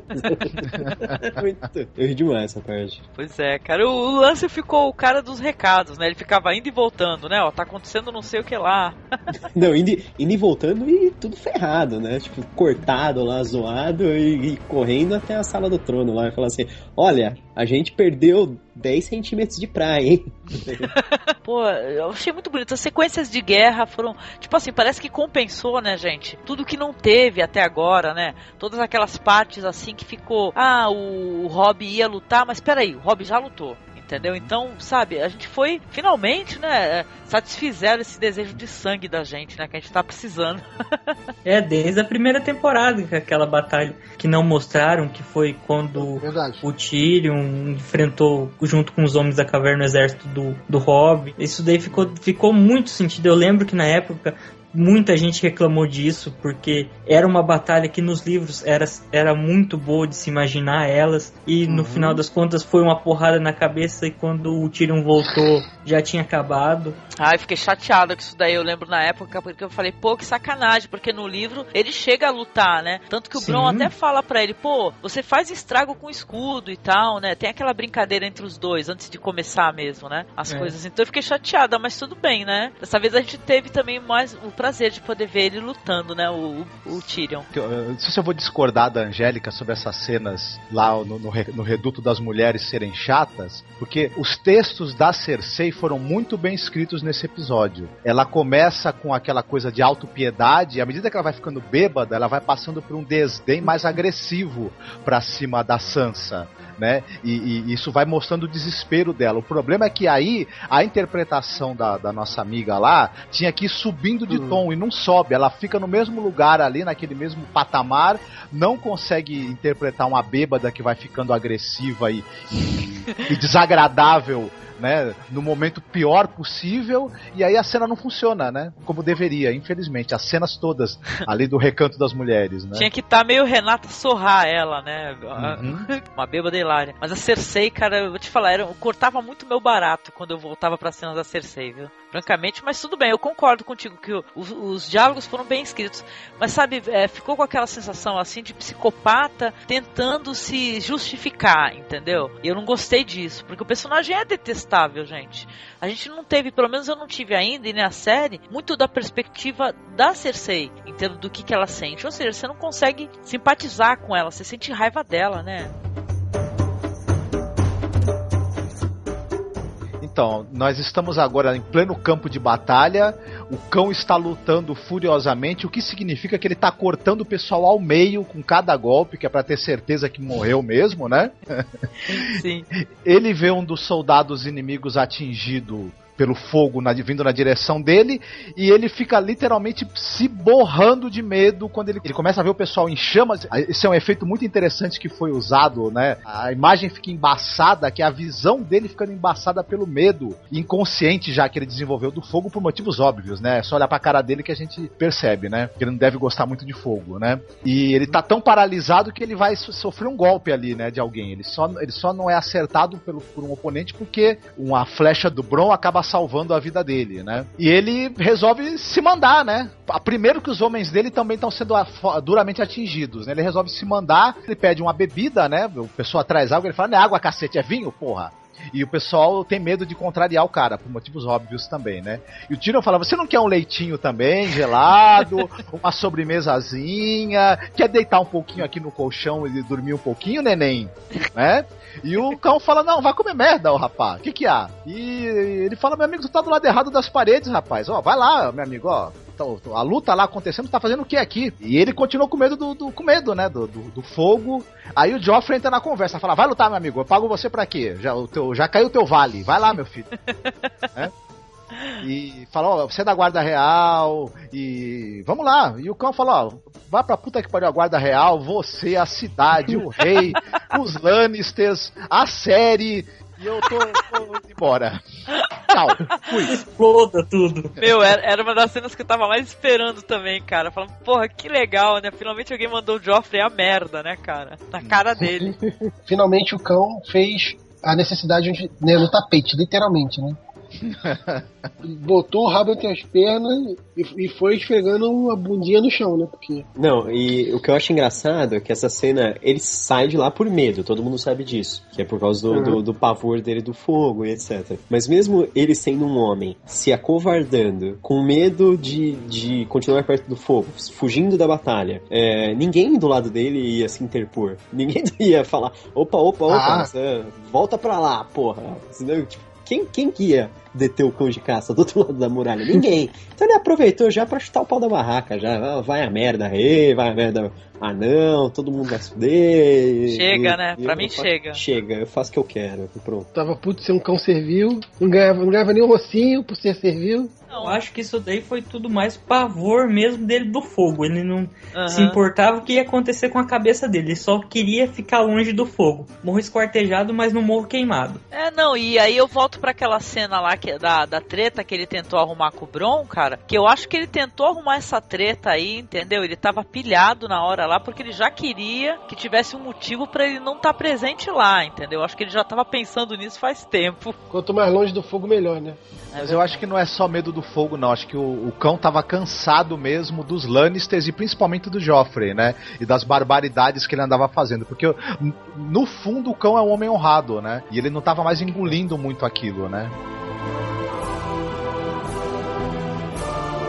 S8: Muito. Eu ri demais essa parte.
S5: Pois é, cara, o Lancel ficou o cara dos recados, né? Ele ficava indo e voltando, né? Ó, tá acontecendo não sei o que lá.
S8: Não, indo, indo e voltando e tudo ferrado, né? Tipo, cortado lá, zoado e, e correndo até a sala do trono lá e falar assim, olha, a gente perdeu dez centímetros de praia, hein?
S5: Pô, eu achei muito bonito. As sequências de guerra foram, tipo assim, parece que compensou, né, gente? Tudo que não teve até agora, né? Todas aquelas partes assim que ficou, ah, o Robb ia lutar, mas peraí, o Robb já lutou. Entendeu? Então, sabe, a gente foi, finalmente, né, satisfizeram esse desejo de sangue da gente, né, que a gente tá precisando.
S6: É, desde a primeira temporada, que aquela batalha que não mostraram, que foi quando Verdade. o Tyrion enfrentou, junto com os homens da caverna, o exército do, do Robb. Isso daí ficou, ficou muito sentido. Eu lembro que na época muita gente reclamou disso, porque era uma batalha que nos livros era, era muito boa de se imaginar elas, e no uhum. final das contas foi uma porrada na cabeça, e quando o Tyrion voltou já tinha acabado.
S5: Ai, fiquei chateada com isso daí, eu lembro na época, porque eu falei, pô, que sacanagem, porque no livro ele chega a lutar, né? Tanto que o Sim. Bronn até fala pra ele, pô, você faz estrago com escudo e tal, né? Tem aquela brincadeira entre os dois, antes de começar mesmo, né? As é. coisas. Então eu fiquei chateada, mas tudo bem, né? Dessa vez a gente teve também mais o prazer de poder ver ele lutando, né, o, o Tyrion.
S9: Eu não sei se eu vou discordar da Angélica sobre essas cenas lá no, no, no Reduto das Mulheres serem chatas, porque os textos da Cersei foram muito bem escritos nesse episódio. Ela começa com aquela coisa de autopiedade, e à medida que ela vai ficando bêbada, ela vai passando por um desdém mais agressivo pra cima da Sansa, né? E, e isso vai mostrando o desespero dela. O problema é que aí a interpretação da, da nossa amiga lá tinha que ir subindo de tom, e não sobe, ela fica no mesmo lugar ali, naquele mesmo patamar, não consegue interpretar uma bêbada que vai ficando agressiva e, e, e desagradável, né, no momento pior possível, e aí a cena não funciona, né, como deveria, infelizmente, as cenas todas ali do Recanto das Mulheres, né.
S5: Tinha que estar tá meio Renata Sorrah ela, né,
S9: uhum.
S5: Uma bêbada hilária. Mas a Cersei, cara, eu vou te falar, eu cortava muito meu barato quando eu voltava pra cena da Cersei, viu, francamente, mas tudo bem, eu concordo contigo que o, os, os diálogos foram bem escritos, mas sabe, é, ficou com aquela sensação assim de psicopata tentando se justificar, entendeu? E eu não gostei disso, porque o personagem é detestável, gente. A gente não teve, pelo menos eu não tive ainda, e na série, muito da perspectiva da Cersei, entendo do que, que ela sente, ou seja, você não consegue simpatizar com ela, você sente raiva dela, né?
S9: Então, nós estamos agora em pleno campo de batalha, o cão está lutando furiosamente, o que significa que ele está cortando o pessoal ao meio com cada golpe, que é para ter certeza que morreu mesmo, né?
S5: Sim.
S9: Ele vê um dos soldados inimigos atingido pelo fogo na, vindo na direção dele, e ele fica literalmente se borrando de medo quando ele, ele começa a ver o pessoal em chamas. Esse é um efeito muito interessante que foi usado, né? A imagem fica embaçada, que é a visão dele ficando embaçada pelo medo inconsciente já que ele desenvolveu do fogo por motivos óbvios, né? É só olhar pra cara dele que a gente percebe, né? Que ele não deve gostar muito de fogo, né? E ele tá tão paralisado que ele vai sofrer um golpe ali, né? De alguém. Ele só, ele só não é acertado pelo, por um oponente porque uma flecha do Bronn acaba salvando a vida dele, né? E ele resolve se mandar, né? Primeiro que os homens dele também estão sendo duramente atingidos, né? Ele resolve se mandar, ele pede uma bebida, né? O pessoal traz água, ele fala, não é água, cacete, é vinho, porra. E o pessoal tem medo de contrariar o cara, por motivos óbvios também, né? E o Tyrion fala, você não quer um leitinho também, gelado, uma sobremesazinha, quer deitar um pouquinho aqui no colchão e dormir um pouquinho, neném? Né? E o cão fala, não, vai comer merda, ô rapaz, o que que há? E ele fala, meu amigo, tu tá do lado errado das paredes, rapaz, ó, vai lá, meu amigo, ó. A luta lá acontecendo, tá fazendo o que aqui? E ele continuou com medo do, do, com medo, né? Do, do, do fogo. Aí o Joffrey entra na conversa, fala, vai lutar, meu amigo, eu pago você pra quê? Já, o teu, já caiu o teu vale, vai lá, meu filho. Né? E fala, ó, você é da guarda real, e vamos lá. E o cão fala, ó, vai pra puta que pariu a guarda real, você, a cidade, o rei, os Lannisters, a série... E eu tô, tô indo embora. Tchau. Fui.
S6: Exploda tudo.
S5: Meu, era, era uma das cenas que eu tava mais esperando também, cara. Falando, porra, que legal, né? Finalmente alguém mandou o Joffrey a merda, né, cara? Na cara dele.
S7: Finalmente o cão fez a necessidade de, né, no tapete, literalmente, né? Botou o rabo entre as pernas e, e foi esfregando a bundinha no chão, né? Porque...
S8: Não, e o que eu acho engraçado é que essa cena, ele sai de lá por medo, todo mundo sabe disso, que é por causa do, uhum. do, do pavor dele do fogo e etcétera. Mas mesmo ele sendo um homem, se acovardando, com medo de, de continuar perto do fogo, fugindo da batalha, é, ninguém do lado dele ia se interpor, ninguém ia falar, opa, opa, opa, ah. você, volta pra lá, porra, senão, tipo, Quem, quem que ia deter o cão de caça do outro lado da muralha? Ninguém. Então ele aproveitou já pra chutar o pau da barraca. Já vai a merda, rei, vai a merda. Ah não, todo mundo vai se fuder.
S5: Chega,
S8: eu,
S5: né?
S8: Eu,
S5: pra
S8: eu
S5: mim
S8: faço,
S5: chega.
S8: Chega, eu faço o que eu quero. Pronto.
S7: Tava puto ser um cão servil. Não ganhava, não ganhava nem um rocinho por ser servil.
S6: Não, acho que isso daí foi tudo mais pavor mesmo dele do fogo. Ele não uhum. se importava o que ia acontecer com a cabeça dele. Ele só queria ficar longe do fogo. Morro esquartejado, mas não morro queimado.
S5: É, não, e aí eu volto pra aquela cena lá que, da, da treta que ele tentou arrumar com o Bronn, cara. Que eu acho que ele tentou arrumar essa treta aí, entendeu? Ele tava pilhado na hora lá, porque ele já queria que tivesse um motivo pra ele não estar tá presente lá, entendeu? Eu acho que ele já tava pensando nisso faz tempo.
S7: Quanto mais longe do fogo, melhor, né?
S9: Mas eu acho que não é só medo do fogo, não. Acho que o, o cão tava cansado mesmo dos Lannisters e principalmente do Joffrey, né? E das barbaridades que ele andava fazendo. Porque no fundo o cão é um homem honrado, né? E ele não tava mais engolindo muito aquilo, né?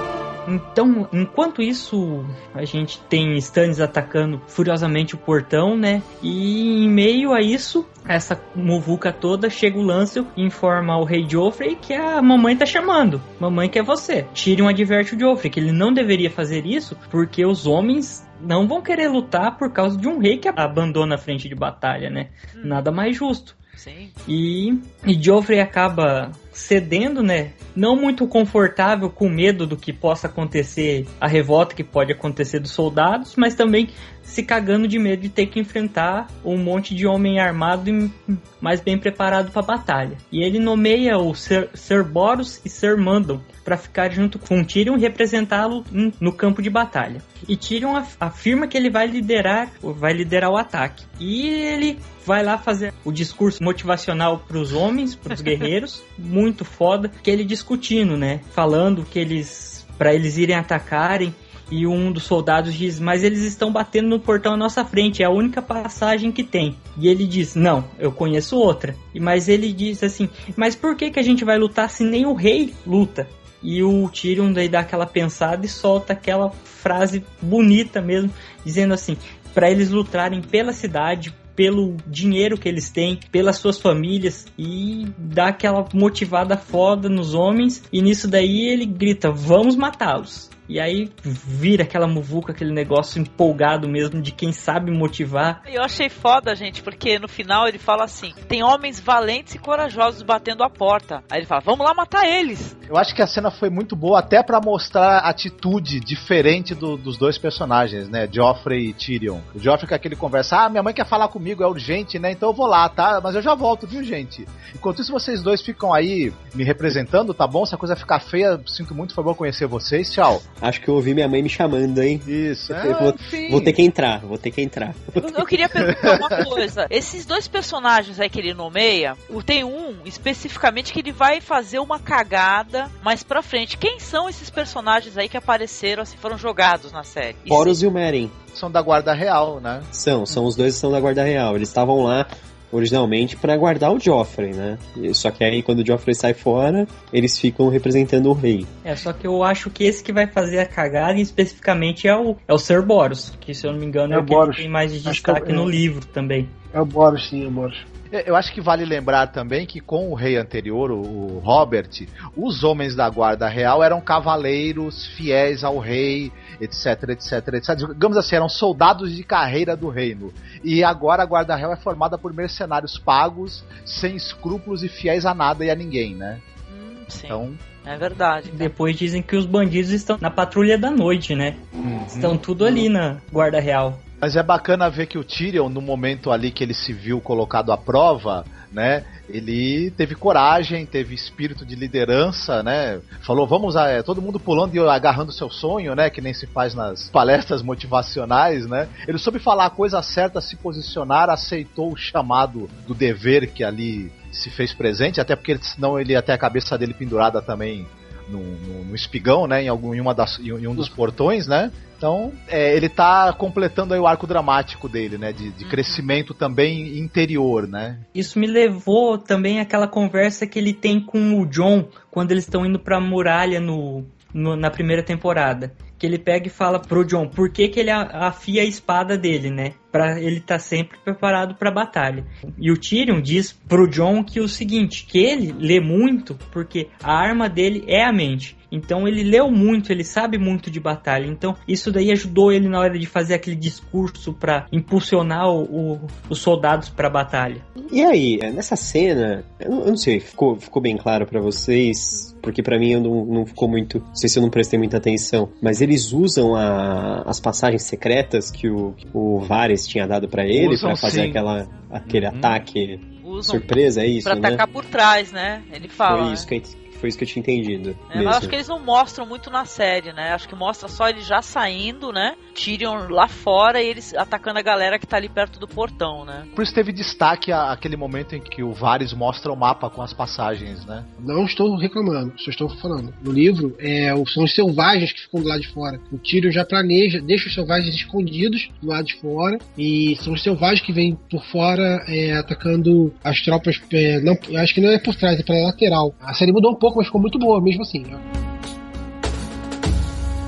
S6: Então, enquanto isso, a gente tem Stannis atacando furiosamente o portão, né? E em meio a isso, essa muvuca toda, chega o Lancel e informa ao rei Joffrey que a mamãe tá chamando. Mamãe quer você. Tyrion adverte o Joffrey que ele não deveria fazer isso porque os homens não vão querer lutar por causa de um rei que abandona a frente de batalha, né? Hum. Nada mais justo.
S5: Sim.
S6: E, e Joffrey acaba cedendo, né? Não muito confortável, com medo do que possa acontecer, a revolta que pode acontecer dos soldados, mas também se cagando de medo de ter que enfrentar um monte de homem armado e mais bem preparado para a batalha. E ele nomeia o Ser, Ser Boros e Ser Mandon para ficar junto com Tyrion e representá-lo no campo de batalha. E Tyrion afirma que ele vai liderar, vai liderar o ataque. E ele vai lá fazer o discurso motivacional para os homens, para os guerreiros, muito foda, que ele discutindo, né? Falando que eles, para eles irem atacarem. E um dos soldados diz, mas eles estão batendo no portão à nossa frente, é a única passagem que tem. E ele diz, não, eu conheço outra. E mas ele diz assim, mas por que que a gente vai lutar se nem o rei luta? E o Tyrion daí dá aquela pensada e solta aquela frase bonita mesmo, dizendo assim, para eles lutarem pela cidade, pelo dinheiro que eles têm, pelas suas famílias, e dá aquela motivada foda nos homens, e nisso daí ele grita, vamos matá-los. E aí vira aquela muvuca, aquele negócio empolgado mesmo de quem sabe motivar.
S5: Eu achei foda, gente, porque no final ele fala assim, tem homens valentes e corajosos batendo a porta. Aí ele fala, vamos lá matar eles.
S9: Eu acho que a cena foi muito boa até pra mostrar a atitude diferente do, dos dois personagens, né, Joffrey e Tyrion. O Joffrey com aquele conversa, ah, minha mãe quer falar comigo, é urgente, né, então eu vou lá, tá, mas eu já volto, viu, gente? Enquanto isso vocês dois ficam aí me representando, tá bom? Se a coisa ficar feia, sinto muito, foi bom conhecer vocês, tchau.
S8: Acho que eu ouvi minha mãe me chamando, hein?
S9: Isso, é,
S8: eu vou, vou ter que entrar, vou ter que entrar.
S5: Eu, eu queria perguntar uma coisa. Esses dois personagens aí que ele nomeia, tem um especificamente que ele vai fazer uma cagada mais pra frente. Quem são esses personagens aí que apareceram, assim, foram jogados na série?
S8: Boros e o Merin.
S9: São da Guarda Real, né?
S8: São, são os dois que são da Guarda Real. Eles estavam lá originalmente para guardar o Joffrey, né? Só que aí quando o Joffrey sai fora, eles ficam representando o rei.
S6: É, só que eu acho que esse que vai fazer a cagada especificamente é o, é o Ser Boros, que se eu não me engano é, é o que ele tem mais de destaque é, no livro também.
S7: É o Boros, sim, é o Boros.
S9: Eu acho que vale lembrar também que com o rei anterior, o Robert, os homens da Guarda Real eram cavaleiros fiéis ao rei, etc, etc, etcétera. Digamos assim, eram soldados de carreira do reino. E agora a Guarda Real é formada por mercenários pagos, sem escrúpulos e fiéis a nada e a ninguém, né?
S5: Hum, sim.
S9: Então...
S5: É verdade. Então.
S6: Depois dizem que os bandidos estão na patrulha da noite, né? Uhum. Estão tudo ali na Guarda Real.
S9: Mas é bacana ver que o Tyrion, no momento ali que ele se viu colocado à prova, né, ele teve coragem, teve espírito de liderança, né, falou, vamos, é, todo mundo pulando e agarrando o seu sonho, né, que nem se faz nas palestras motivacionais, né, ele soube falar a coisa certa, se posicionar, aceitou o chamado do dever que ali se fez presente, até porque senão ele ia ter a cabeça dele pendurada também no, no, no espigão, né, em, algum, em, uma das, em um dos portões, né. Então, é, ele tá completando aí o arco dramático dele, né? De, de crescimento também interior, né?
S6: Isso me levou também àquela conversa que ele tem com o Jon quando eles estão indo pra muralha no, no, na primeira temporada. Que ele pega e fala pro Jon por que, que ele afia a espada dele, né? Pra ele estar tá sempre preparado pra batalha. E o Tyrion diz pro Jon que o seguinte, que ele lê muito porque a arma dele é a mente. Então ele leu muito, ele sabe muito de batalha. Então isso daí ajudou ele na hora de fazer aquele discurso para impulsionar o, o, os soldados para a batalha.
S8: E aí, nessa cena, eu não, eu não sei, ficou, ficou bem claro para vocês? Porque para mim eu não, não ficou muito, não sei se eu não prestei muita atenção, mas eles usam a, as passagens secretas que o, o Varys tinha dado para ele para fazer aquela, aquele uhum. ataque usam surpresa, é isso,
S5: pra
S8: né?
S5: Pra atacar por trás, né? Ele fala.
S8: Foi isso que a gente... Foi isso que eu tinha entendido.
S5: É, mas acho que eles não mostram muito na série, né? Acho que mostra só ele já saindo, né? Tyrion lá fora e eles atacando a galera que tá ali perto do portão, né?
S9: Por isso teve destaque a, aquele momento em que o Varys mostra o mapa com as passagens, né?
S7: Não estou reclamando, só estou falando. No livro, é, são os selvagens que ficam do lado de fora. O Tyrion já planeja, deixa os selvagens escondidos do lado de fora e são os selvagens que vêm por fora é, atacando as tropas. É, não, acho que não é por trás, é pela lateral. A série mudou um pouco, mas ficou muito boa mesmo assim. Né?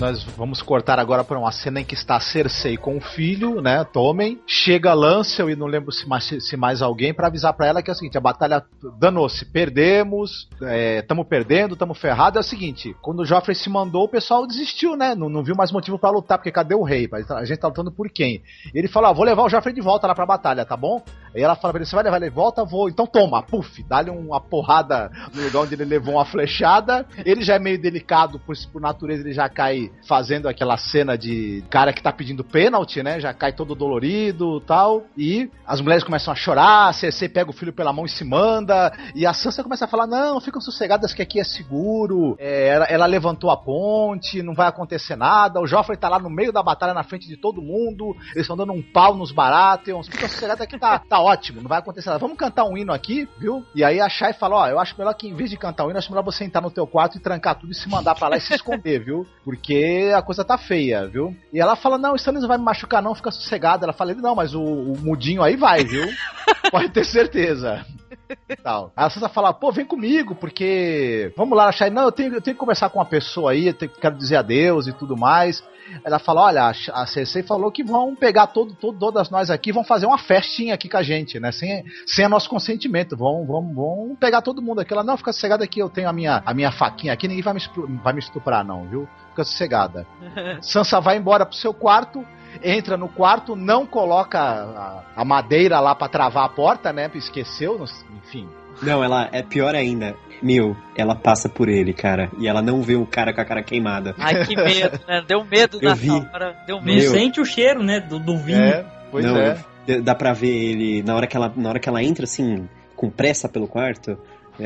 S9: nós vamos cortar agora para uma cena em que está Cersei com o filho, né, Tommen. Chega Lancel e não lembro se mais, se mais alguém para avisar para ela que é o seguinte, a batalha danou-se, perdemos, estamos é, perdendo, estamos ferrados. É o seguinte, quando o Joffrey se mandou, o pessoal desistiu, né, não, não viu mais motivo para lutar, porque cadê o rei? A gente tá lutando por quem? E ele fala, ah, vou levar o Joffrey de volta lá pra batalha, tá bom? Aí ela fala pra ele, você vai levar ele de volta? Vou. Então toma, puf, dá-lhe uma porrada no lugar onde ele levou uma flechada. Ele já é meio delicado, por, por natureza ele já cai fazendo aquela cena de cara que tá pedindo pênalti, né? Já cai todo dolorido e tal. E as mulheres começam a chorar, a Cersei pega o filho pela mão e se manda. E a Sansa começa a falar, não, ficam sossegadas que aqui é seguro. É, ela, ela levantou a ponte, não vai acontecer nada. O Joffrey tá lá no meio da batalha, na frente de todo mundo. Eles estão dando um pau nos Baratheons. Ficam sossegadas que tá, tá ótimo, não vai acontecer nada. Vamos cantar um hino aqui, viu? E aí a Shai fala, ó, eu acho melhor que em vez de cantar um hino, acho melhor você entrar no teu quarto e trancar tudo e se mandar pra lá e se esconder, viu? Porque a coisa tá feia, viu? E ela fala, não, o Stannis não vai me machucar não, fica sossegada. Ela fala, não, mas o, o mudinho aí vai, viu? Pode ter certeza. Tal. Aí a Sansa fala, pô, vem comigo, porque vamos lá, Shai, não, eu tenho, eu tenho que conversar com uma pessoa aí, eu tenho, quero dizer adeus e tudo mais. Ela fala, olha, a Cersei falou que vão pegar todo, todo, todas nós aqui, vão fazer uma festinha aqui com a gente, né, sem, sem nosso consentimento, vão, vão, vão pegar todo mundo aqui. Ela, não, fica sossegada aqui, eu tenho a minha, a minha faquinha aqui, ninguém vai me, vai me estuprar não, viu? Fica sossegada. Sansa vai embora pro seu quarto, entra no quarto, não coloca a, a madeira lá pra travar a porta, né, esqueceu, enfim.
S8: Não, ela é pior ainda. Meu, ela passa por ele, cara. E ela não vê o cara com a cara queimada.
S5: Ai, que medo, né? Deu medo
S8: eu
S5: nessa
S8: vi.
S5: hora. Deu medo.
S6: Não sente o cheiro, né? Do, do vinho.
S9: É, pois
S8: não,
S9: é.
S8: Dá pra ver ele na hora que ela, na hora que ela entra, assim, com pressa pelo quarto.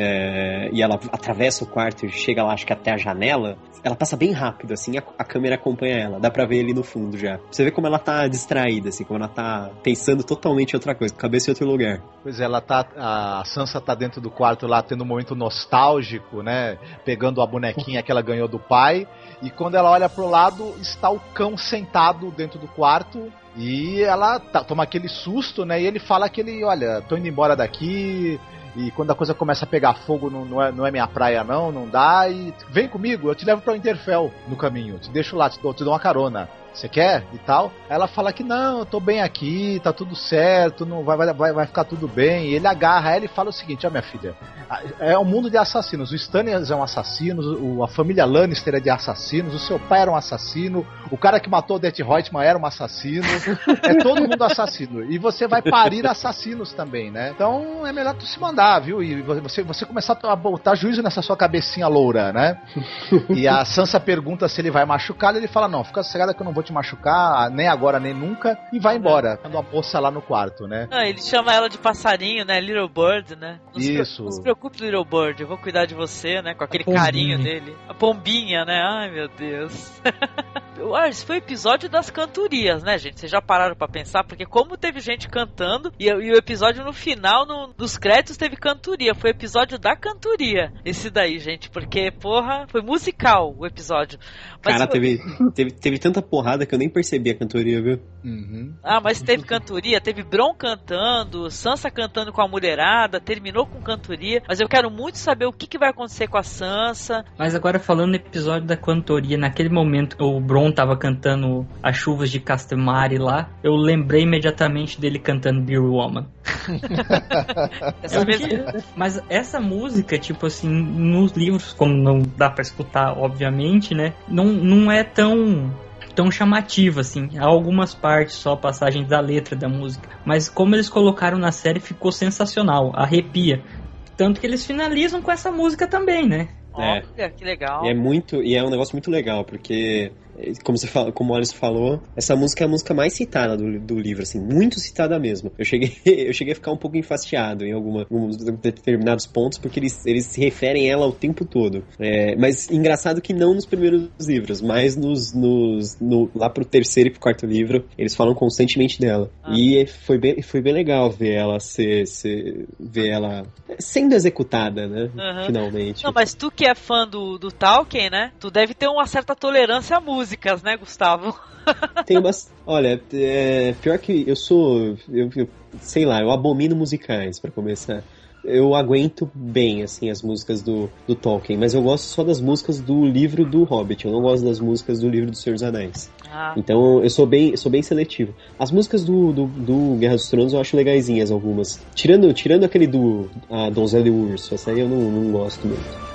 S8: É, e ela atravessa o quarto e chega lá, acho que até a janela. Ela passa bem rápido, assim, a, a câmera acompanha ela. Dá pra ver ele no fundo já. Você vê como ela tá distraída, assim, como ela tá pensando totalmente em outra coisa, com a cabeça em outro lugar.
S9: Pois é, ela tá, a Sansa tá dentro do quarto lá, tendo um momento nostálgico, né? Pegando a bonequinha que ela ganhou do pai. E quando ela olha pro lado, está o cão sentado dentro do quarto. E ela tá, toma aquele susto, né? E ele fala que ele, olha, tô indo embora daqui. E quando a coisa começa a pegar fogo, não, não, é, não é minha praia não, não dá. E vem comigo, eu te levo pra Winterfell no caminho. Te deixo lá, te dou, te dou uma carona. Você quer? E tal. Aí ela fala que não, eu tô bem aqui, tá tudo certo, não vai, vai, vai ficar tudo bem. E ele agarra ela e fala o seguinte, ó, minha filha, é um mundo de assassinos. O Stannis é um assassino, o, a família Lannister é de assassinos, o seu pai era um assassino, o cara que matou o Death Reutemann era um assassino, é todo mundo assassino. E você vai parir assassinos também, né? Então é melhor tu se mandar, viu? E você, você começar a botar juízo nessa sua cabecinha loura, né? E a Sansa pergunta se ele vai machucar, e ele fala, não, fica sossegada que eu não vou te machucar, nem agora, nem nunca, e vai embora. Quando a moça lá no quarto, né?
S5: Não, ele chama ela de passarinho, né? Little Bird, né? Não
S9: Isso.
S5: Se, não se preocupe, Little Bird, eu vou cuidar de você, né? Com aquele carinho dele. A pombinha, né? Ai, meu Deus. Ah, esse foi o episódio das cantorias, né, gente? Vocês já pararam pra pensar? Porque como teve gente cantando, e, e o episódio no final, no, nos créditos, teve cantoria. Foi o episódio da cantoria. Esse daí, gente. Porque, porra, foi musical o episódio. Mas
S8: Cara,
S5: eu...
S8: teve, teve, teve tanta porrada que eu nem percebi a cantoria, viu?
S9: Uhum.
S5: Ah, mas teve cantoria, teve Bron cantando, Sansa cantando com a mulherada, terminou com cantoria. Mas eu quero muito saber o que, que vai acontecer com a Sansa.
S6: Mas agora falando no episódio da cantoria, naquele momento que o Bron tava cantando As Chuvas de Castamari lá, eu lembrei imediatamente dele cantando Beer Woman.
S5: Essa mesma...
S6: Mas essa música, tipo assim, nos livros, como não dá pra escutar, obviamente, né, não, não é tão... tão chamativa, assim. Há algumas partes só, passagens da letra da música. Mas como eles colocaram na série, ficou sensacional. Arrepia. Tanto que eles finalizam com essa música também, né?
S8: É.
S5: Olha, que legal.
S8: E é muito, e é um negócio muito legal, porque como você fala, como o Alice falou, essa música é a música mais citada do, do livro, assim, muito citada mesmo. Eu cheguei, eu cheguei a ficar um pouco enfastiado em alguma, alguns determinados pontos, porque eles, eles se referem a ela o tempo todo. É, mas engraçado que não nos primeiros livros, mas nos, nos, no, lá pro terceiro e pro quarto livro, eles falam constantemente dela. Ah. E foi bem, foi bem legal ver ela ser, ser, ver ela sendo executada, né? Uhum. Finalmente.
S5: Não, mas tu que é fã do, do Tolkien, né? Tu deve ter uma certa tolerância à música. Músicas, né, Gustavo?
S8: Tem umas... Olha, é, pior que eu sou... Eu, eu, sei lá, eu abomino musicais, pra começar. eu aguento bem, assim, as músicas do, do Tolkien, mas eu gosto só das músicas do livro do Hobbit, eu não gosto das músicas do livro do Senhor dos Anéis. Ah. Então eu sou bem, sou bem seletivo. As músicas do, do, do Guerra dos Tronos eu acho legaisinhas algumas. Tirando, tirando aquele do a Donzela e o Urso, essa aí eu não, não gosto muito.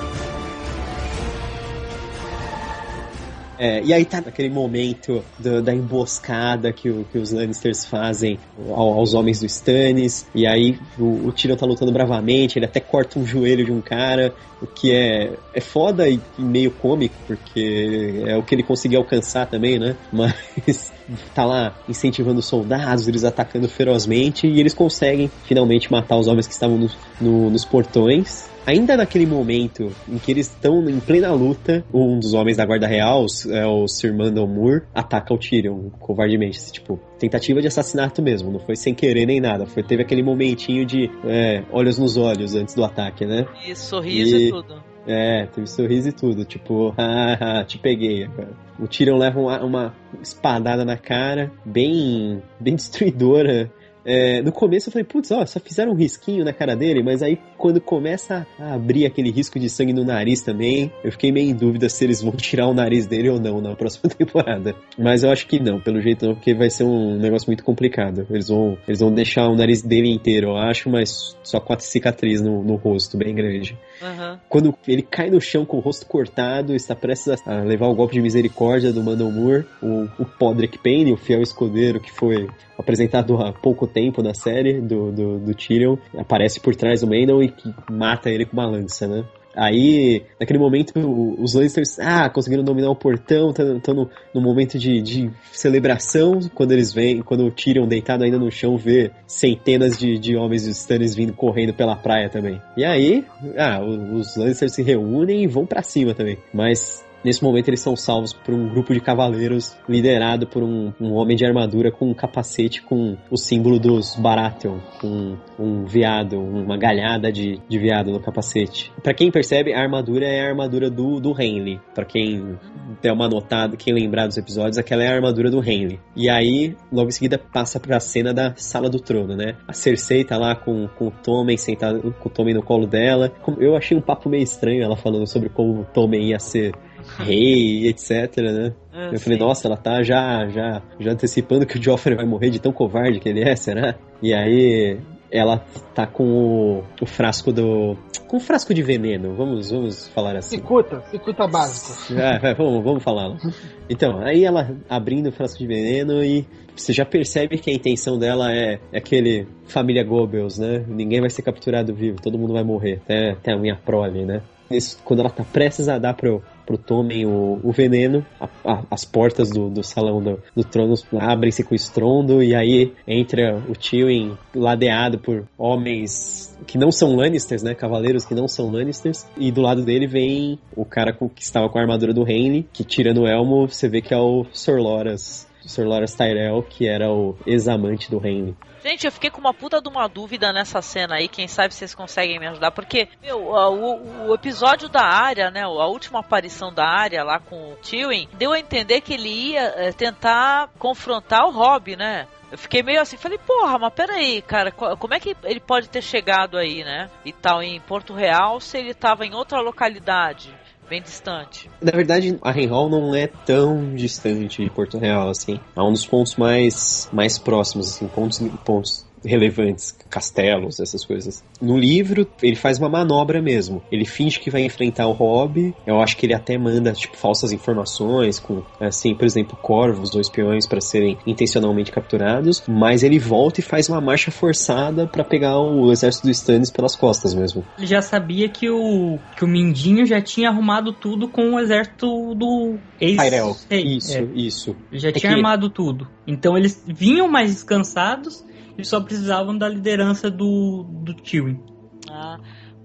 S8: É, e aí tá naquele momento do, da emboscada que, o, que os Lannisters fazem ao, aos homens do Stannis, e aí o, o Tyrion tá lutando bravamente, ele até corta um joelho de um cara, o que é, é foda e, e meio cômico, porque é o que ele conseguiu alcançar também, né? Mas tá lá incentivando os soldados, eles atacando ferozmente, e eles conseguem finalmente matar os homens que estavam no, no, nos portões. Ainda naquele momento em que eles estão em plena luta, um dos homens da Guarda Real, é o Sir Mandon Moore, ataca o Tyrion covardemente. Tipo, tentativa de assassinato mesmo, não foi sem querer nem nada. Foi, teve aquele momentinho de é, olhos nos olhos antes do ataque, né?
S5: E sorriso e, e tudo.
S8: É, teve sorriso e tudo. Tipo, haha, te peguei agora. O Tyrion leva uma, uma espadada na cara, bem, bem destruidora. É, no começo eu falei, putz, ó, só fizeram um risquinho na cara dele, mas aí quando começa a abrir aquele risco de sangue no nariz também, eu fiquei meio em dúvida se eles vão tirar o nariz dele ou não na próxima temporada. Mas eu acho que não, pelo jeito não, porque vai ser um negócio muito complicado. Eles vão, eles vão deixar o nariz dele inteiro, eu acho, mas só com a cicatriz no, no rosto, bem grande. Uhum. Quando ele cai no chão com o rosto cortado, está prestes a levar o golpe de misericórdia do Mandon Moore, o, o Podrick Payne, o fiel escudeiro que foi apresentado há pouco tempo na série do, do, do Tyrion, aparece por trás do Mandon e que mata ele com uma lança, né? Aí, naquele momento, os Lannisters ah, conseguiram dominar o portão, estão no, no momento de, de celebração, quando eles vêm, quando o Tyrion deitado ainda no chão vê centenas de, de homens e Stannis vindo correndo pela praia também. E aí, ah, os Lannisters se reúnem e vão pra cima também. Mas nesse momento eles são salvos por um grupo de cavaleiros liderado por um, um homem de armadura com um capacete com o símbolo dos Baratheon, com um veado, uma galhada de, de veado no capacete. Pra quem percebe, a armadura é a armadura do, do Renly. Pra quem der uma notada, quem lembrar dos episódios, aquela é a armadura do Renly. E aí, logo em seguida, passa pra cena da Sala do Trono, né? A Cersei tá lá com, com o Tommen, sentado com o Tommen no colo dela. Eu achei um papo meio estranho ela falando sobre como o Tommen ia ser rei, etc, né? Ah, eu falei, sim. Nossa, ela tá já, já, já antecipando que o Joffrey vai morrer de tão covarde que ele é, será? E aí ela tá com o, o frasco do... com o frasco de veneno, vamos, vamos falar assim.
S7: Cicuta, cicuta básico.
S8: Ah, vai, vamos, vamos falar. Então, aí ela abrindo o frasco de veneno e você já percebe que a intenção dela é, é aquele família Goebbels, né? Ninguém vai ser capturado vivo, todo mundo vai morrer, até, até a minha prole, né? Isso, quando ela tá prestes a dar pro, pro Tommen o, o veneno, a, a, as portas do, do salão do, do trono abrem-se com estrondo e aí entra o Tywin ladeado por homens que não são Lannisters, né? Cavaleiros que não são Lannisters, e do lado dele vem o cara com, que estava com a armadura do Renly, que tirando o elmo você vê que é o Sir Loras, Sir Loras Tyrell, que era o ex-amante do Renly.
S5: Gente, eu fiquei com uma puta de uma dúvida nessa cena aí, quem sabe vocês conseguem me ajudar, porque, meu, o, o episódio da Arya, né, a última aparição da Arya lá com o Tywin, deu a entender que ele ia é, tentar confrontar o Robb, né? Eu fiquei meio assim, falei, porra, mas peraí, cara, como é que ele pode ter chegado aí, né, e tal, em Porto Real, se ele tava em outra localidade? Bem distante.
S8: Na verdade, Harrenhal não é tão distante de Porto Real, assim. É um dos pontos mais, mais próximos, assim, pontos, pontos relevantes, castelos, essas coisas. No livro, ele faz uma manobra mesmo. Ele finge que vai enfrentar o Robb. Eu acho que ele até manda, tipo, falsas informações com, assim, por exemplo, corvos ou espiões para serem intencionalmente capturados. Mas ele volta e faz uma marcha forçada para pegar o exército do Stannis pelas costas mesmo.
S6: Ele já sabia que o, que o Mindinho já tinha arrumado tudo com o exército do ex...
S8: Tyrell. Isso, é. isso.
S6: Ele já
S8: é
S6: tinha
S8: que...
S6: armado tudo. Então eles vinham mais descansados e só precisavam da liderança do, do Tywin.
S5: Ah,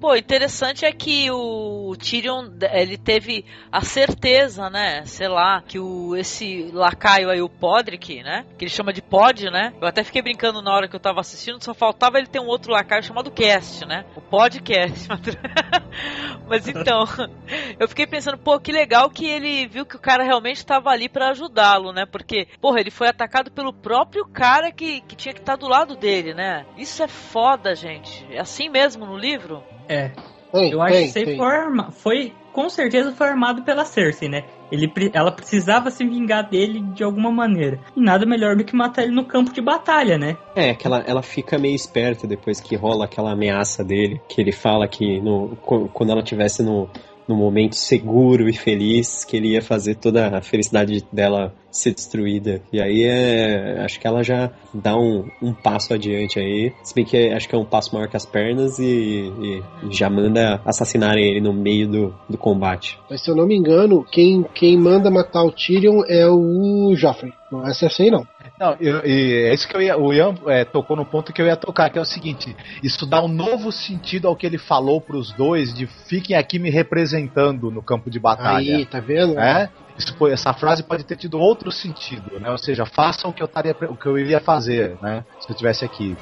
S5: Pô, interessante é que o Tyrion, ele teve a certeza, né, sei lá, que o, esse lacaio aí, o Podrick, né, que ele chama de Pod, né, eu até fiquei brincando na hora que eu tava assistindo, só faltava ele ter um outro lacaio chamado Cast, né, o Podcast. Mas então, eu fiquei pensando, pô, que legal que ele viu que o cara realmente tava ali pra ajudá-lo, né, porque, porra, ele foi atacado pelo próprio cara que, que tinha que estar do lado dele, né, isso é foda, gente, é assim mesmo no livro?
S6: É,
S7: Tem,
S6: eu acho
S7: tem,
S6: que isso aí
S7: tem.
S6: foi, arma- foi, com certeza foi armado pela Cersei, né? Ele, pre- ela precisava se vingar dele de alguma maneira. E nada melhor do que matar ele no campo de batalha, né?
S8: É, que ela, ela fica meio esperta depois que rola aquela ameaça dele, que ele fala que no, quando ela estivesse no, no momento seguro e feliz, que ele ia fazer toda a felicidade dela ser destruída. E aí é, acho que ela já dá um, um passo adiante aí. Se bem que é, acho que é um passo maior que as pernas e, e já manda assassinarem ele no meio do, do combate.
S7: Mas se eu não me engano, quem, quem manda matar o Tyrion é o Joffrey. Não é a Cersei, não.
S9: Não, eu, e é isso que eu ia. O Ian é, tocou no ponto que eu ia tocar, que é o seguinte: isso dá um novo sentido ao que ele falou pros dois de fiquem aqui me representando no campo de batalha.
S7: Aí, tá vendo?
S9: É? Isso foi, essa frase pode ter tido outro sentido, né? Ou seja, façam o que eu taria, o que eu iria fazer, né? Se eu estivesse aqui.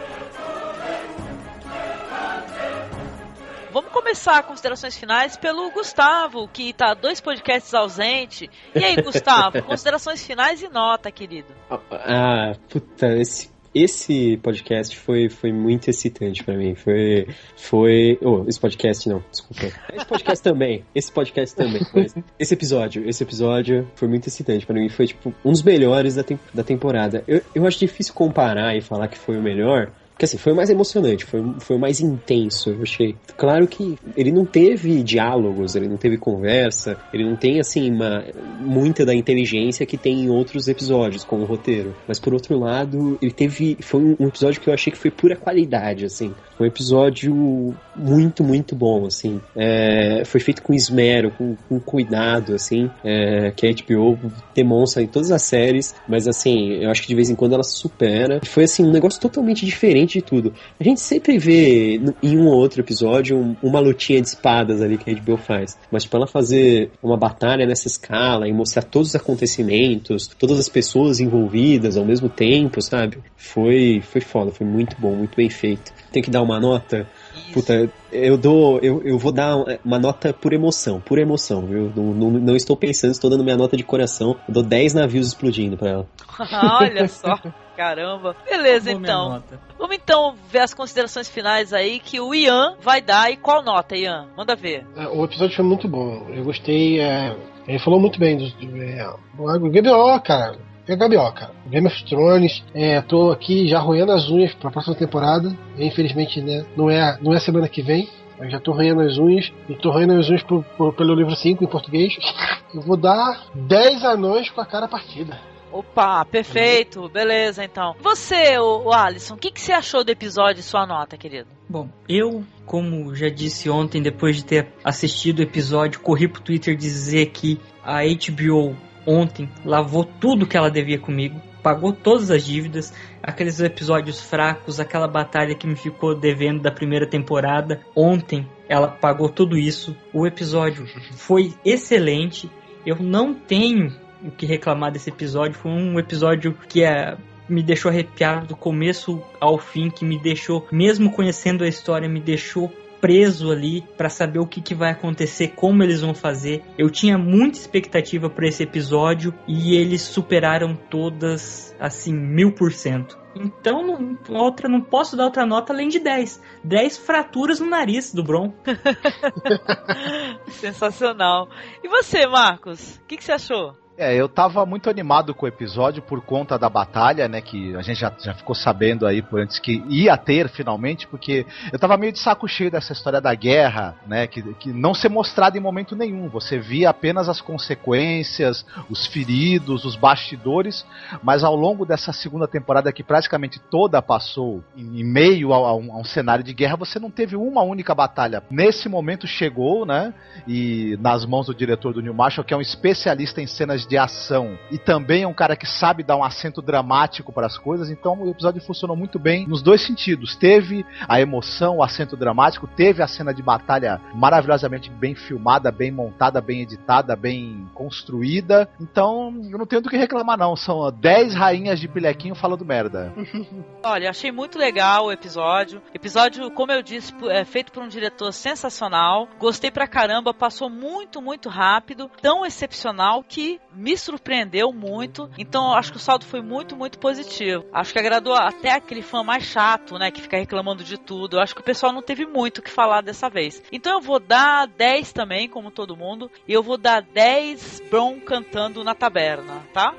S5: Vamos começar considerações finais pelo Gustavo, que tá dois podcasts ausente. E aí, Gustavo, considerações finais e nota, querido.
S8: Ah, puta, esse, esse podcast foi, foi muito excitante pra mim. Foi. Foi. Oh, esse podcast não, desculpa. Esse podcast também. Esse podcast também. Mas esse episódio, esse episódio foi muito excitante pra mim. Foi, tipo, um dos melhores da, tem, da temporada. Eu, eu acho difícil comparar e falar que foi o melhor. Porque assim, foi o mais emocionante, foi, foi o mais intenso, eu achei. Claro que ele não teve diálogos, ele não teve conversa, ele não tem, assim, uma, muita da inteligência que tem em outros episódios, com o roteiro. Mas, por outro lado, ele teve... Foi um episódio que eu achei que foi pura qualidade, assim. Foi um episódio muito, muito bom, assim. É, foi feito com esmero, com, com cuidado, assim, é, que a H B O demonstra em todas as séries, mas, assim, eu acho que de vez em quando ela se supera. Foi, assim, um negócio totalmente diferente de tudo. A gente sempre vê em um ou outro episódio um, uma lutinha de espadas ali que a H B O faz, mas tipo, ela fazer uma batalha nessa escala e mostrar todos os acontecimentos, todas as pessoas envolvidas ao mesmo tempo, sabe? Foi, foi foda, foi muito bom, muito bem feito. Tem que dar uma nota.
S5: Isso.
S8: Puta, eu dou, eu, eu vou dar uma nota por emoção, por emoção, viu? Não, não, não estou pensando, estou dando minha nota de coração. Eu dou dez navios explodindo pra ela.
S5: Olha só, caramba. Beleza,
S6: Acabou minha
S5: então.
S6: nota.
S5: Vamos então ver as considerações finais aí que o Ian vai dar. E qual nota, Ian? Manda ver.
S7: É, o episódio foi muito bom. Eu gostei. É, ele falou muito bem do, do, é, do G B O, cara. É H B O, cara. Game of Thrones. É, tô aqui já roendo as unhas pra próxima temporada. Infelizmente, né, não é, não é semana que vem. Eu já tô roendo as unhas. E tô roendo as unhas pro, pro, pelo livro cinco em português. Eu vou dar dez anões com a cara partida.
S5: Opa, perfeito. Beleza, então. Você, o, o Alisson, o que, que você achou do episódio e sua nota, querido?
S6: Bom, eu, como já disse ontem, depois de ter assistido o episódio, corri pro Twitter dizer que a H B O ontem lavou tudo que ela devia comigo, pagou todas as dívidas, aqueles episódios fracos, aquela batalha que me ficou devendo da primeira temporada. Ontem ela pagou tudo isso. O episódio foi excelente. Eu não tenho o que reclamar desse episódio. Foi um episódio que é, me deixou arrepiado do começo ao fim, que me deixou, mesmo conhecendo a história, me deixou preso ali para saber o que, que vai acontecer, como eles vão fazer. Eu tinha muita expectativa para esse episódio e eles superaram todas, assim, mil por cento. Então, não, outra, não posso dar outra nota além de dez. dez fraturas no nariz do Bron.
S5: Sensacional. E você, Marcos? O que, que você achou?
S9: É, eu tava muito animado com o episódio por conta da batalha, né, que a gente já, já ficou sabendo aí por antes que ia ter finalmente, porque eu tava meio de saco cheio dessa história da guerra, né, que, que não ser mostrada em momento nenhum, você via apenas as consequências, os feridos, os bastidores, mas ao longo dessa segunda temporada que praticamente toda passou em, em meio a, a, um, a um cenário de guerra, você não teve uma única batalha. Nesse momento chegou, né, e nas mãos do diretor do Neil Marshall, que é um especialista em cenas de ação e também é um cara que sabe dar um acento dramático para as coisas, então o episódio funcionou muito bem nos dois sentidos. Teve a emoção, o acento dramático, teve a cena de batalha maravilhosamente bem filmada, bem montada, bem editada, bem construída. Então, eu não tenho do que reclamar não. São dez rainhas de pilequinho falando merda.
S5: Olha, achei muito legal o episódio. Episódio, como eu disse, é feito por um diretor sensacional. Gostei pra caramba, passou muito, muito rápido. Tão excepcional que me surpreendeu muito. Então, acho que o saldo foi muito, muito positivo. Acho que agradou até aquele fã mais chato, né, que fica reclamando de tudo. Eu acho que o pessoal não teve muito o que falar dessa vez. Então, eu vou dar dez também, como todo mundo. E eu vou dar dez Bron cantando na taberna, tá?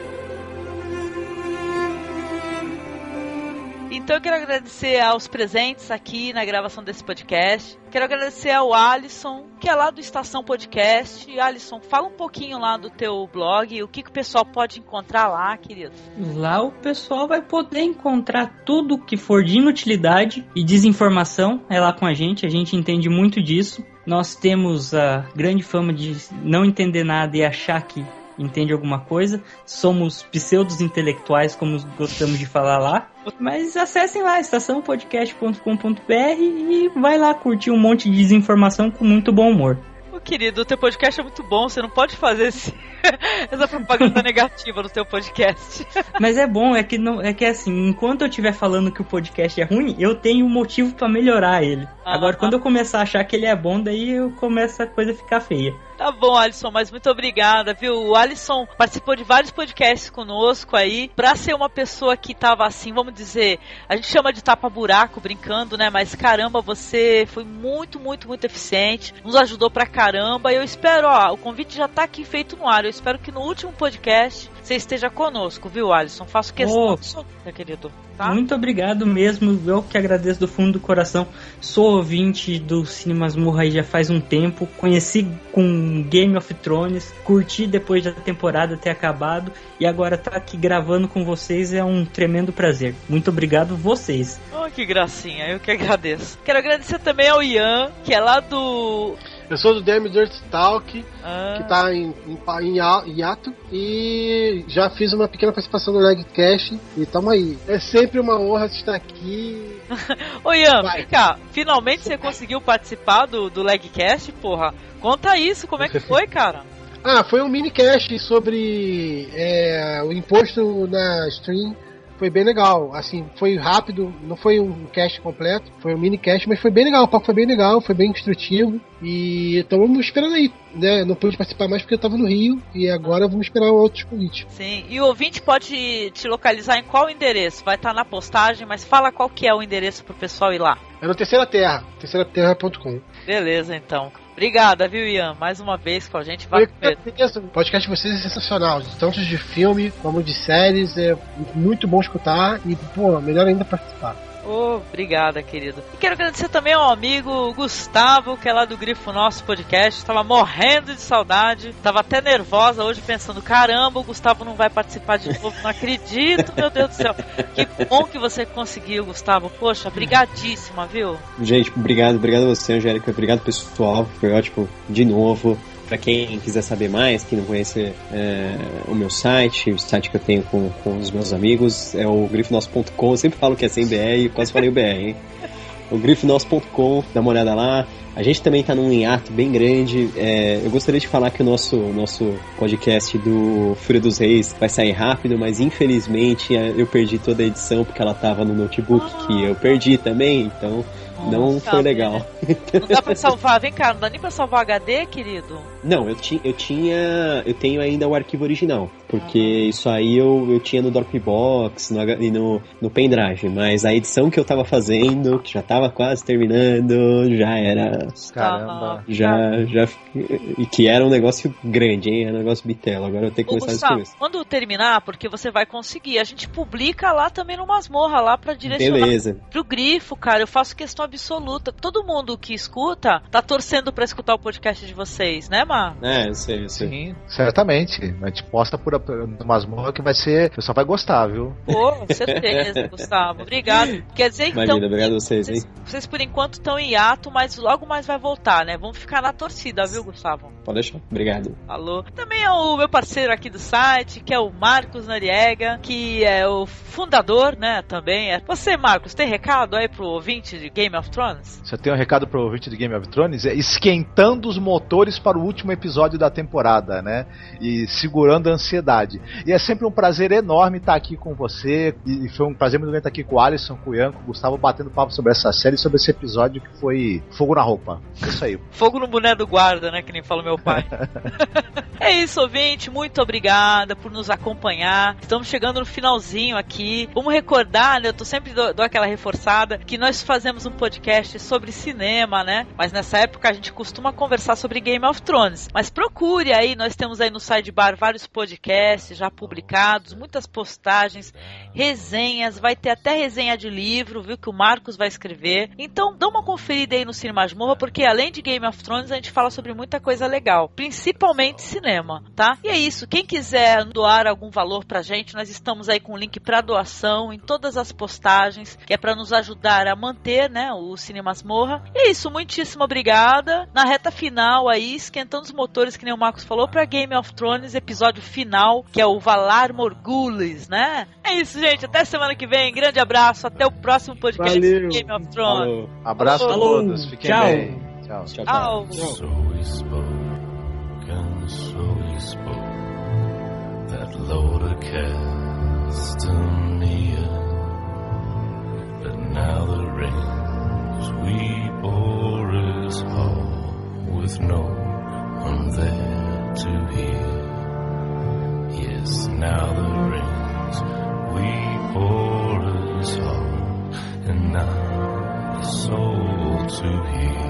S5: Então eu quero agradecer aos presentes aqui na gravação desse podcast. Quero agradecer ao Alisson, que é lá do Estação Podcast. Alisson, fala um pouquinho lá do teu blog, o que, que o pessoal pode encontrar lá, querido.
S6: Lá o pessoal vai poder encontrar tudo que for de inutilidade e desinformação. É lá com a gente, a gente entende muito disso. Nós temos a grande fama de não entender nada e achar que entende alguma coisa. Somos pseudos intelectuais, como gostamos de falar lá. Mas acessem lá, estação podcast ponto com ponto b r e vai lá curtir um monte de desinformação com muito bom humor.
S5: Ô, querido, o teu podcast é muito bom, você não pode fazer esse... essa propaganda negativa no teu podcast.
S6: Mas é bom, é que, não, é que assim, enquanto eu estiver falando que o podcast é ruim, eu tenho um motivo pra melhorar ele. Ah, Agora, ah. quando eu começar a achar que ele é bom, daí eu começo a coisa a ficar feia.
S5: Tá bom, Alisson, mas muito obrigada, viu? O Alisson participou de vários podcasts conosco aí, pra ser uma pessoa que tava assim, vamos dizer, a gente chama de tapa-buraco, brincando, né? Mas caramba, você foi muito, muito, muito eficiente, nos ajudou pra caramba, e eu espero, ó, o convite já tá aqui feito no ar, eu espero que no último podcast você esteja conosco, viu, Alisson? Faço questão, oh, meu querido. Tá?
S6: Muito obrigado mesmo, eu que agradeço do fundo do coração. Sou ouvinte do Cine Masmorra aí já faz um tempo, conheci com Game of Thrones, curti depois da temporada ter acabado e agora tá aqui gravando com vocês é um tremendo prazer. Muito obrigado vocês.
S5: Oh, que gracinha, eu que agradeço. Quero agradecer também ao Ian, que é lá do...
S7: Eu sou do Damn Dirt Talk, ah. que tá em, em, em hiato, e já fiz uma pequena participação no Legcast, e tamo aí. É sempre uma honra estar aqui.
S5: Ô Ian, vem cá, finalmente você conseguiu participar do, do Legcast, porra? Conta isso, como é que foi, cara?
S7: Ah, foi um minicast sobre é, o imposto na stream. Foi bem legal, assim, foi rápido, não foi um cast completo, foi um mini cast, mas foi bem legal, o papo foi bem legal, foi bem instrutivo e estamos esperando aí, né? Não pude participar mais porque eu estava no Rio e agora vamos esperar outros convites.
S5: Sim, e o ouvinte pode te localizar em qual endereço? Vai estar na postagem, mas fala qual que é o endereço pro pessoal ir lá.
S7: É no Terceira Terra, terceira terra ponto com.
S5: Beleza, então. Obrigada, viu, Ian? Mais uma vez com a gente. Vai
S7: o podcast de vocês é sensacional, tanto de filme como de séries, é muito bom escutar e, pô, melhor ainda participar.
S5: Oh, obrigada, querido. E quero agradecer também ao amigo Gustavo, que é lá do Grifo Nosso Podcast. Tava morrendo de saudade. Tava até nervosa hoje pensando, caramba, o Gustavo não vai participar de novo. Não acredito, meu Deus do céu. Que bom que você conseguiu, Gustavo. Poxa, brigadíssima, viu?
S8: Gente, obrigado. Obrigado a você, Angélica. Obrigado, pessoal. Foi ótimo de novo. Para quem quiser saber mais, quem não conhece é, o meu site, o site que eu tenho com, com os meus amigos, é o grifo nosso ponto com. Eu sempre falo que é sem B R e quase falei o B R, hein? O grifo nosso ponto com, dá uma olhada lá. A gente também tá num hiato bem grande. É, eu gostaria de falar que o nosso, nosso podcast do Fúria dos Reis vai sair rápido, mas infelizmente eu perdi toda a edição porque ela tava no notebook ah. que eu perdi também, então... Não Nossa, foi legal.
S5: Né? Não dá pra salvar, vem cá, não dá nem pra salvar H D, querido?
S8: Não, eu, ti, eu tinha. Eu tenho ainda o arquivo original. Porque uhum. isso aí eu, eu tinha no Dropbox no, e no, no pendrive. Mas a edição que eu tava fazendo, que já tava quase terminando, já era.
S9: Caramba.
S8: Já, já. E que era um negócio grande, hein? Era um negócio bitelo. Agora eu tenho que
S5: Ô,
S8: começar
S5: Gustavo,
S8: a escrever.
S5: Quando terminar, porque você vai conseguir, a gente publica lá também no Masmorra, lá pra direcionar
S8: Beleza.
S5: pro Grifo, cara. Eu faço questão absoluta. Todo mundo que escuta tá torcendo pra escutar o podcast de vocês, né, Mar?
S8: É, eu sei, eu sei.
S9: Sim, certamente. A gente posta por no Masmorra que vai ser. O pessoal vai gostar, viu?
S5: Pô, com certeza, Gustavo. Obrigado. Quer dizer, então.
S8: Imagina, obrigado a vocês, hein?
S5: Vocês, vocês por enquanto estão em hiato, mas logo mais vai voltar, né? Vamos ficar na torcida, viu, Gustavo?
S8: Pode deixar. Obrigado.
S5: Alô. Também é o meu parceiro aqui do site, que é o Marcos Noriega, que é o fundador, né? Também é. Você, Marcos, tem recado aí pro ouvinte de Game of Thrones?
S9: Você tem um recado pro ouvinte de Game of Thrones? É esquentando os motores para o último episódio da temporada, né? E segurando a ansiedade. E é sempre um prazer enorme estar aqui com você. E foi um prazer muito grande estar aqui com o Alisson, com o Ian, com o Gustavo, batendo papo sobre essa série, sobre esse episódio que foi fogo na roupa. É isso aí.
S5: Fogo no boné do guarda, né? Que nem fala meu pai. É isso, ouvinte. Muito obrigada por nos acompanhar. Estamos chegando no finalzinho aqui. Vamos recordar, né? Eu tô sempre dou, dou aquela reforçada que nós fazemos um podcast sobre cinema, né? Mas nessa época a gente costuma conversar sobre Game of Thrones. Mas procure aí, nós temos aí no Sidebar vários podcasts já publicados, muitas postagens, resenhas, vai ter até resenha de livro, viu? Que o Marcos vai escrever. Então dá uma conferida aí no Cine Masmorra, porque além de Game of Thrones a gente fala sobre muita coisa legal, principalmente cinema, tá? E é isso, quem quiser doar algum valor pra gente, nós estamos aí com o link pra doação em todas as postagens, que é pra nos ajudar a manter, né, o Cine Masmorra. E é isso, muitíssimo obrigada. Na reta final aí, esquentando os motores, que nem o Marcos falou, pra Game of Thrones, episódio final, que é o Valar Morghulis, né? É isso, gente, até semana que vem, grande abraço, até o próximo podcast de Game of Thrones.
S9: Falou. Abraço a todos, fiquem
S6: Tchau.
S9: bem. Tchau, tchau, tchau.
S5: Tchau.
S11: So he spoke, and so he spoke, that Lord of Castanea. But now the rains weep o'er his hall, with no one there to hear. Yes, now the rains weep o'er his hall, and not a soul to hear.